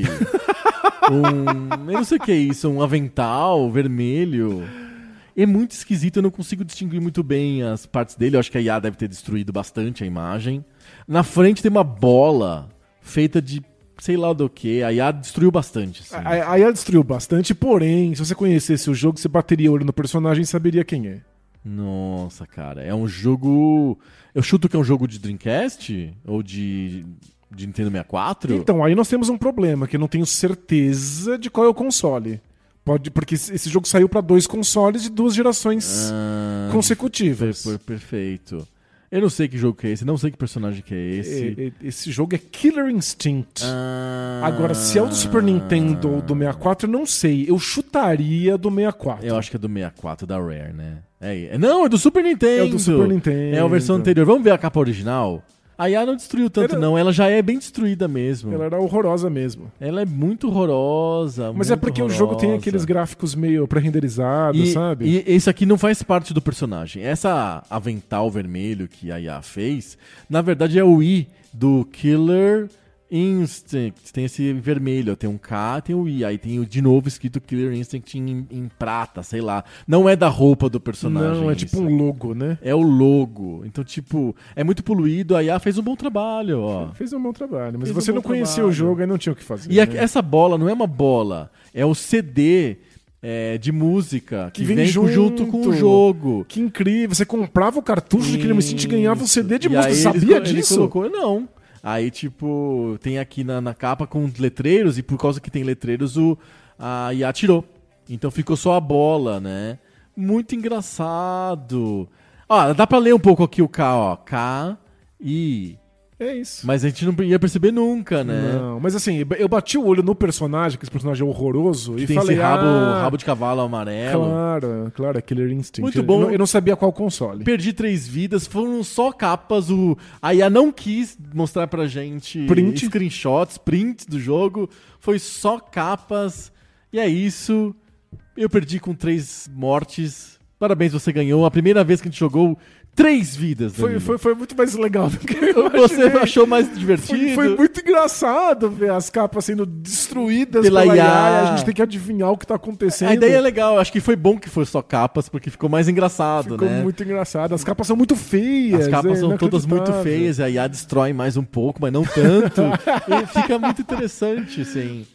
eu não sei o que é isso, um avental vermelho. É muito esquisito, eu não consigo distinguir muito bem as partes dele. Eu acho que a IA deve ter destruído bastante a imagem. Na frente tem uma bola feita de sei lá do que. A IA destruiu bastante. Assim. A IA destruiu bastante, porém, se você conhecesse o jogo, você bateria o olho no personagem e saberia quem é. Nossa, cara. É um jogo... eu chuto que é um jogo de Dreamcast? Ou de Nintendo 64? Então, aí nós temos um problema, que eu não tenho certeza de qual é o console. Porque esse jogo saiu para 2 consoles de 2 gerações consecutivas. Perfeito. Eu não sei que jogo que é esse, não sei que personagem que é esse. Esse jogo é Killer Instinct. Agora, se é o do Super Nintendo ou do 64, eu não sei. Eu chutaria do 64. Eu acho que é do 64, da Rare, né? Não, é do Super Nintendo. É do Super Nintendo. É a versão anterior. Vamos ver a capa original? A IA não destruiu tanto, não. Ela já é bem destruída mesmo. Ela era horrorosa mesmo. Ela é muito horrorosa. Mas é porque o jogo tem aqueles gráficos meio pré-renderizados, sabe? E esse aqui não faz parte do personagem. Essa avental vermelho que a IA fez, na verdade é o I do Killer Instinct. Tem esse vermelho, tem um K, tem o I. Aí tem de novo escrito Killer Instinct em prata, sei lá. Não é da roupa do personagem. Não, é tipo um logo, né? É o logo. Então, tipo, é muito poluído. A IA fez um bom trabalho, ó. Fez um bom trabalho. Mas você não conhecia o jogo e não tinha o que fazer. E essa bola não é uma bola. É o CD... de música que vem junto com o jogo. Que incrível. Você comprava o cartucho de Killer Instinct e ganhava o CD de música. Você sabia disso? Ele colocou, não. Aí, tipo, tem aqui na capa com letreiros, e por causa que tem letreiros, a IA tirou. Então ficou só a bola, né? Muito engraçado. Ó, dá pra ler um pouco aqui o K, ó. K, I... É isso. Mas a gente não ia perceber nunca, né? Não, mas assim, eu bati o olho no personagem, que esse personagem é horroroso, que e tem falei, esse rabo de cavalo amarelo. Claro, é Killer Instinct. Muito bom. Eu não sabia qual console. Perdi 3 vidas, foram só capas. A IA não quis mostrar pra gente screenshots, prints do jogo. Foi só capas. E é isso. Eu perdi com 3 mortes. Parabéns, você ganhou. A primeira vez que a gente jogou 3 vidas. Foi muito mais legal do que eu Você achou mais divertido? Foi muito engraçado ver as capas sendo destruídas pela IA. E a gente tem que adivinhar o que tá acontecendo. A ideia é legal. Acho que foi bom que foi só capas, porque ficou mais engraçado, ficou né? Ficou muito engraçado. As capas são muito feias. As capas são todas muito feias. A IA destrói mais um pouco, mas não tanto. E fica muito interessante, assim.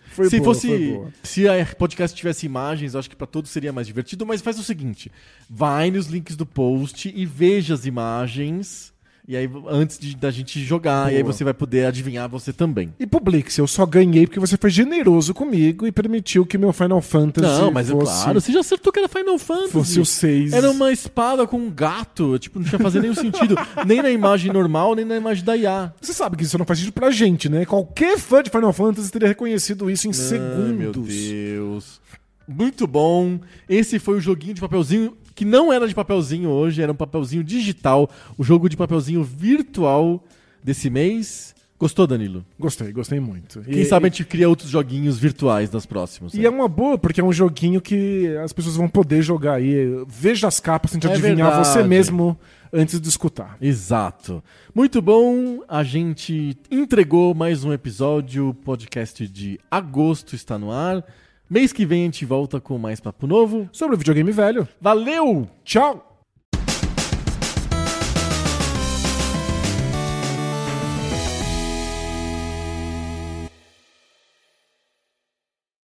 Se a podcast tivesse imagens, eu acho que pra todos seria mais divertido, mas faz o seguinte, vai nos links do post e veja as imagens, e aí antes da gente jogar, boa. E aí você vai poder adivinhar você também. E publique-se, eu só ganhei porque você foi generoso comigo e permitiu que meu Final Fantasy claro, você já acertou que era Final Fantasy. Fosse o 6. Era uma espada com um gato, tipo, não tinha fazer nenhum sentido, nem na imagem normal, nem na imagem da IA. Você sabe que isso não faz sentido pra gente, né? Qualquer fã de Final Fantasy teria reconhecido isso em segundos. Meu Deus. Muito bom. Esse foi o joguinho de papelzinho que não era de papelzinho hoje, era um papelzinho digital, o jogo de papelzinho virtual desse mês. Gostou, Danilo? Gostei muito. Quem sabe a gente cria outros joguinhos virtuais nos próximos. E é uma boa, porque é um joguinho que as pessoas vão poder jogar aí. Veja as capas, tente adivinhar você mesmo antes de escutar. Exato. Muito bom, a gente entregou mais um episódio, o podcast de agosto está no ar. Mês que vem a gente volta com mais papo novo sobre o videogame velho. Valeu! Tchau!